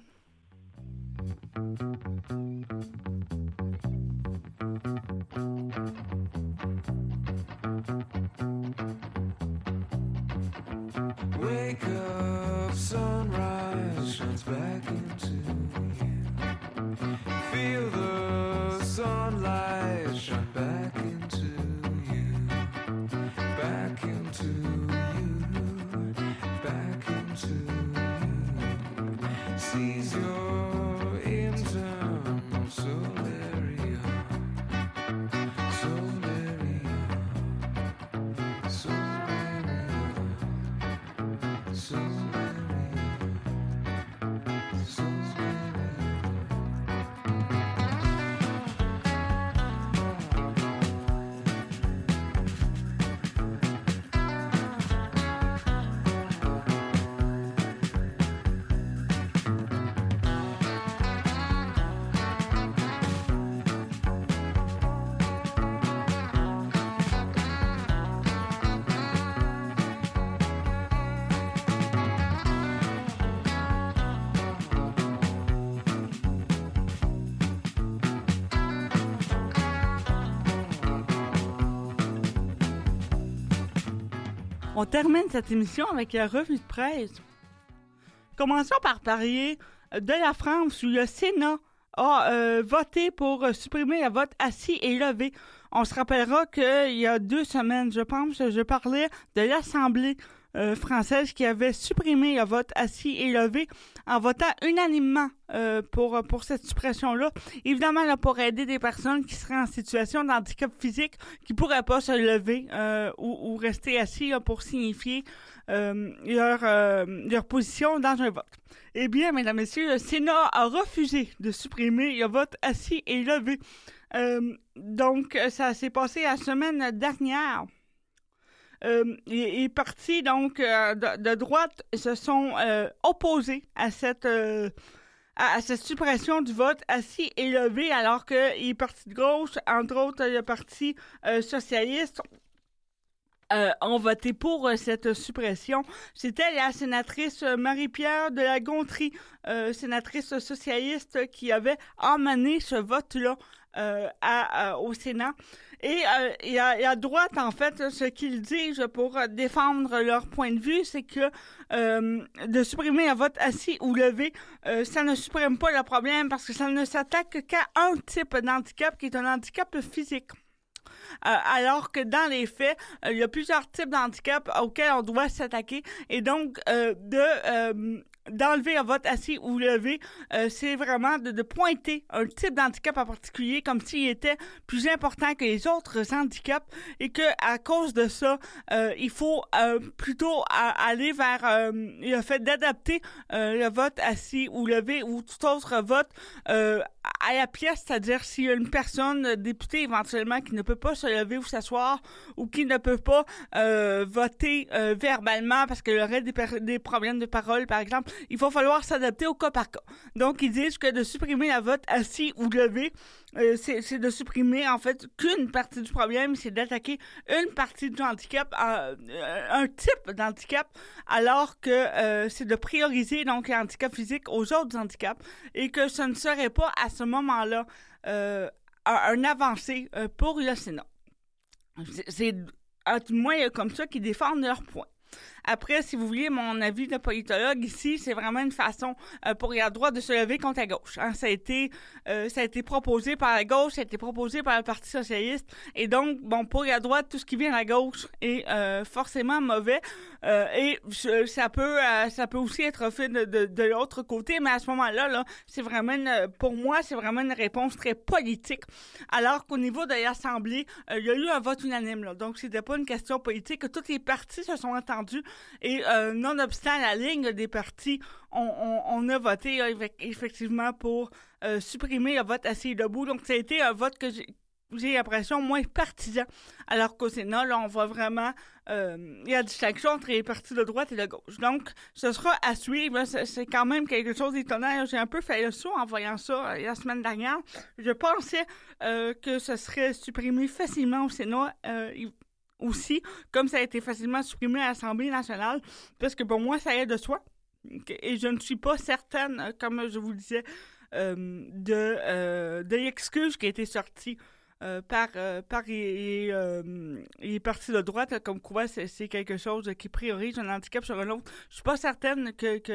Wake up, sunrise shines back into you. Feel the sunlight shine back into you. Back into you. Back into you. Seize your internal Solaria. Solaria. On termine cette émission avec la revue de presse. Commençons par parler de la France où le Sénat a voté pour supprimer le vote assis et levé. On se rappellera qu'il y a 2 semaines, je pense, je parlais de l'Assemblée française qui avait supprimé le vote assis et levé en votant unanimement pour cette suppression-là. Évidemment, là, pour aider des personnes qui seraient en situation de handicap physique, qui ne pourraient pas se lever ou rester assis là, pour signifier leur position dans un vote. Eh bien, mesdames et messieurs, le Sénat a refusé de supprimer le vote assis et levé. Donc, ça s'est passé la semaine dernière. les partis donc de droite se sont opposés à cette suppression du vote assis et levé, alors que les partis de gauche, entre autres le Parti socialiste, ont voté pour cette suppression. C'était la sénatrice Marie-Pierre de la Gontrie, sénatrice socialiste, qui avait emmené ce vote-là au Sénat. Et à droite, en fait, ce qu'ils disent pour défendre leur point de vue, c'est que de supprimer un vote assis ou levé, ça ne supprime pas le problème parce que ça ne s'attaque qu'à un type d'handicap qui est un handicap physique. Alors que dans les faits, il y a plusieurs types d'handicap auxquels on doit s'attaquer. Et donc, d'enlever un vote assis ou levé, c'est vraiment de pointer un type d'handicap en particulier comme s'il était plus important que les autres handicaps et que à cause de ça, il faut plutôt aller vers le fait d'adapter le vote assis ou levé ou tout autre vote à la pièce, c'est-à-dire s'il y a une personne députée éventuellement qui ne peut pas se lever ou s'asseoir ou qui ne peut pas voter verbalement parce qu'elle aurait des problèmes de parole, par exemple, il va falloir s'adapter au cas par cas. Donc, ils disent que de supprimer la vote assis ou levé, c'est de supprimer, en fait, qu'une partie du problème, c'est d'attaquer une partie du handicap, un type d'handicap, alors que c'est de prioriser, donc, le handicap physique aux autres handicaps, et que ce ne serait pas, à ce moment-là, un avancée pour le Sénat. C'est à tout le moins comme ça qu'ils défendent leur point. Après, si vous voulez mon avis de politologue, ici, c'est vraiment une façon pour la droite de se lever contre la gauche. Hein. Ça a été proposé par la gauche, ça a été proposé par le Parti socialiste. Et donc, bon, pour la droite, tout ce qui vient de la gauche est forcément mauvais. Et ça peut aussi être fait de l'autre côté, mais à ce moment-là, là, c'est vraiment pour moi, c'est vraiment une réponse très politique. Alors qu'au niveau de l'Assemblée, il y a eu un vote unanime. Là. Donc, c'était pas une question politique, que tous les partis se sont entendus. Et nonobstant la ligne des partis, on a voté effectivement pour supprimer le vote assis et debout. Donc, ça a été un vote que j'ai l'impression moins partisan. Alors qu'au Sénat, là, on voit vraiment la distinction entre les partis de droite et de gauche. Donc, ce sera à suivre. C'est quand même quelque chose d'étonnant. J'ai un peu fait le saut en voyant ça la semaine dernière. Je pensais que ce serait supprimé facilement au Sénat. Aussi, comme ça a été facilement supprimé à l'Assemblée nationale, parce que pour moi, ça allait de soi. Et je ne suis pas certaine, comme je vous le disais, de l'excuse qui a été sortie par les partis de droite, comme quoi c'est quelque chose qui priorise un handicap sur un autre. Je suis pas certaine que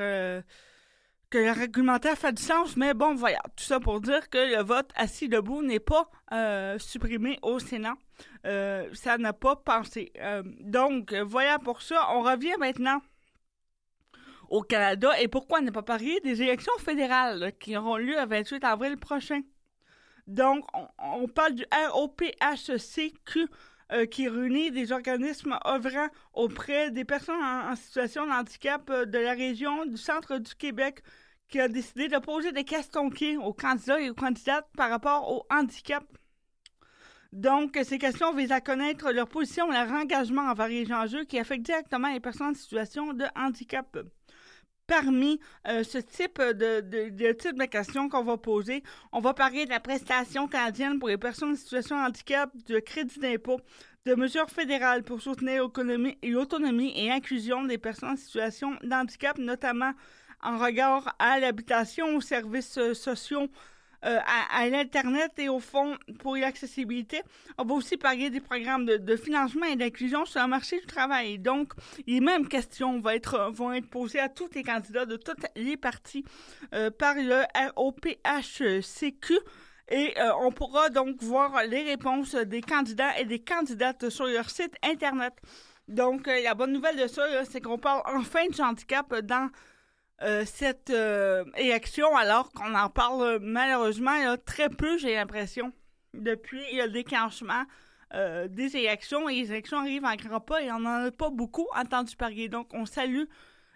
leur argumentaire fait du sens, mais bon, voilà. Tout ça pour dire que le vote assis debout n'est pas supprimé au Sénat. Ça n'a pas passé. Donc, voilà pour ça. On revient maintenant au Canada. Et pourquoi ne pas parler des élections fédérales là, qui auront lieu le 28 avril prochain? Donc, on parle du ROPHCQ qui réunit des organismes œuvrant auprès des personnes en situation de handicap de la région du centre du Québec, qui a décidé de poser des questions clés aux candidats et aux candidates par rapport au handicap. Donc, ces questions visent à connaître leur position et leur engagement envers les enjeux qui affectent directement les personnes en situation de handicap. Parmi ce type de questions qu'on va poser, on va parler de la prestation canadienne pour les personnes en situation de handicap, de crédit d'impôt, de mesures fédérales pour soutenir l'autonomie et l'inclusion des personnes en situation de handicap, notamment en regard à l'habitation, aux services sociaux, à l'Internet et au Fonds pour l'accessibilité. On va aussi parler des programmes de financement et d'inclusion sur le marché du travail. Donc, les mêmes questions vont être posées à tous les candidats de toutes les parties par le ROPHCQ. Et on pourra donc voir les réponses des candidats et des candidates sur leur site Internet. Donc, la bonne nouvelle de ça, là, c'est qu'on parle enfin du handicap dans cette élection, alors qu'on en parle malheureusement là, très peu, j'ai l'impression, depuis le déclenchement des élections. Et les élections arrivent en grand pas et on n'en a pas beaucoup entendu parler. Donc, on salue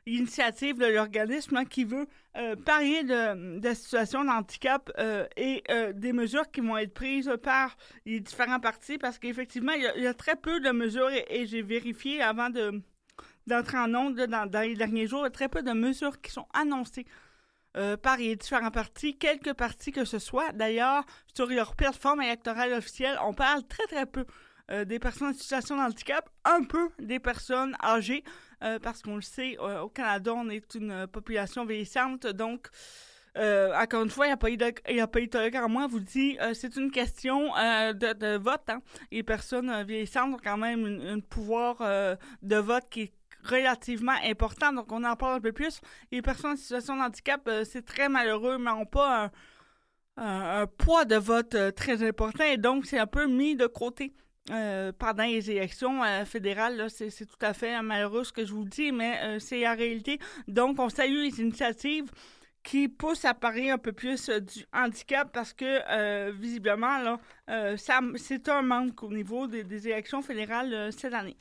initiative de l'organisme qui veut parler de la situation de handicap et des mesures qui vont être prises par les différents partis, parce qu'effectivement, il y a très peu de mesures, et j'ai vérifié avant d'entrer en ondes dans les derniers jours, il y a très peu de mesures qui sont annoncées par les différents partis, quelques partis que ce soit. D'ailleurs, sur leur plateforme électorale officielle, on parle très, très peu des personnes en situation de handicap, un peu des personnes âgées, parce qu'on le sait, au Canada, on est une population vieillissante, donc, encore une fois, il n'y a pas eu de moi vous dit, c'est une question de vote. Hein. Les personnes vieillissantes ont quand même un pouvoir de vote qui est relativement important, donc on en parle un peu plus. Les personnes en situation de handicap, c'est très malheureux, mais n'ont pas un poids de vote très important, et donc c'est un peu mis de côté pendant les élections fédérales. Là, c'est tout à fait malheureux ce que je vous dis, mais c'est la réalité. Donc, on salue les initiatives qui poussent à parler un peu plus du handicap, parce que, visiblement, là, c'est un manque au niveau des élections fédérales cette année.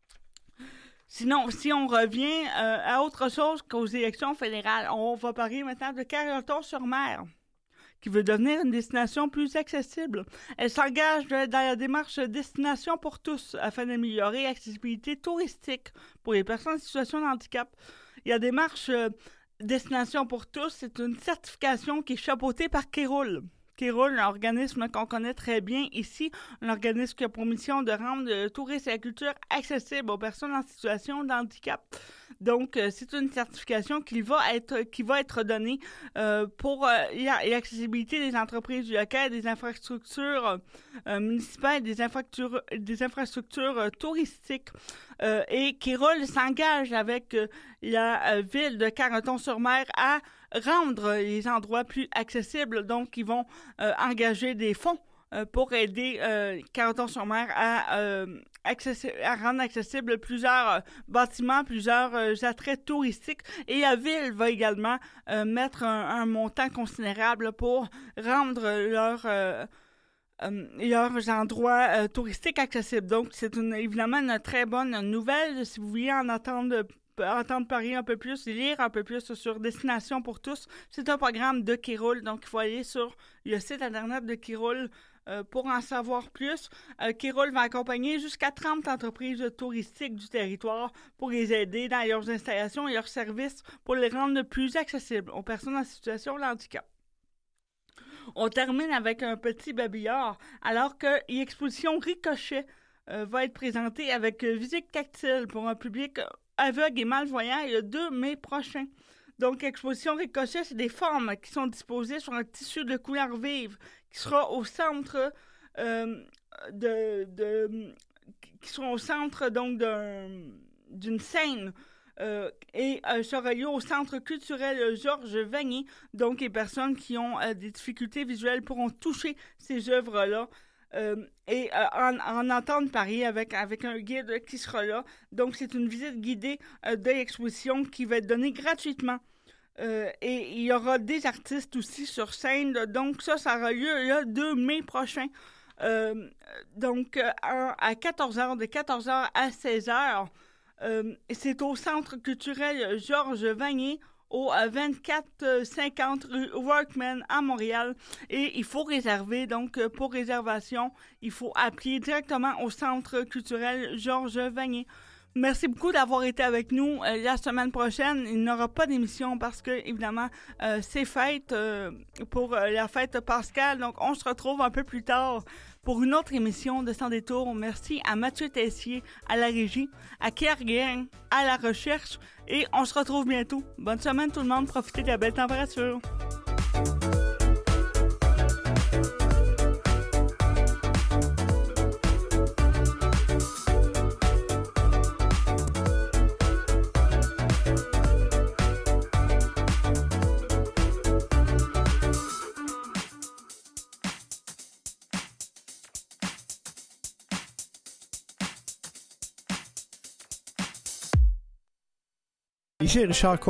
Sinon, si on revient à autre chose qu'aux élections fédérales, on va parler maintenant de Carleton-sur-Mer, qui veut devenir une destination plus accessible. Elle s'engage dans la démarche Destination pour tous afin d'améliorer l'accessibilité touristique pour les personnes en situation de handicap. Il y a des démarche Destination pour tous, c'est une certification qui est chapeautée par Kéroul. Kéroul, un organisme qu'on connaît très bien ici, un organisme qui a pour mission de rendre le tourisme et la culture accessible aux personnes en situation de handicap. Donc, c'est une certification qui va être donnée pour l'accessibilité des entreprises locales, des infrastructures municipales, des infrastructures touristiques. Et Kéroul s'engage avec la ville de Carleton-sur-Mer à rendre les endroits plus accessibles. Donc, ils vont engager des fonds pour aider Carleton-sur-Mer à rendre accessibles plusieurs bâtiments, plusieurs attraits touristiques. Et la ville va également mettre un montant considérable pour rendre leurs endroits touristiques accessibles. Donc, c'est évidemment une très bonne nouvelle. Si vous voulez en entendre parler un peu plus, lire un peu plus sur Destination pour tous, c'est un programme de Kéroul. Donc, il faut aller sur le site internet de Kéroul pour en savoir plus. Kéroul va accompagner jusqu'à 30 entreprises touristiques du territoire pour les aider dans leurs installations et leurs services pour les rendre plus accessibles aux personnes en situation de handicap. On termine avec un petit babillard, alors que l'exposition Ricochet va être présentée avec visite tactile pour un public aveugle et malvoyant le 2 mai prochain. Donc, l'exposition Ricochet, c'est des formes qui sont disposées sur un tissu de couleur vive qui sera au centre qui seront au centre donc d'une scène. Et sera lié au Centre culturel Georges Vanier. Donc, les personnes qui ont des difficultés visuelles pourront toucher ces œuvres-là et en entendre parler avec un guide qui sera là. Donc, c'est une visite guidée de l'exposition qui va être donnée gratuitement. Et il y aura des artistes aussi sur scène. Donc, ça aura lieu le 2 mai prochain. Donc, à 14h, de 14h à 16h. C'est au Centre culturel Georges Vanier, au 2450 rue Workman à Montréal. Et il faut réserver. Donc, pour réservation, il faut appeler directement au Centre culturel Georges Vanier. Merci beaucoup d'avoir été avec nous. La semaine prochaine, il n'y aura pas d'émission parce que, évidemment, c'est fête pour la fête pascale. Donc, on se retrouve un peu plus tard pour une autre émission de Sans Détour. Merci à Mathieu Tessier à la régie, à Pierre Guérin à la recherche et on se retrouve bientôt. Bonne semaine tout le monde. Profitez de la belle température. Ici Richard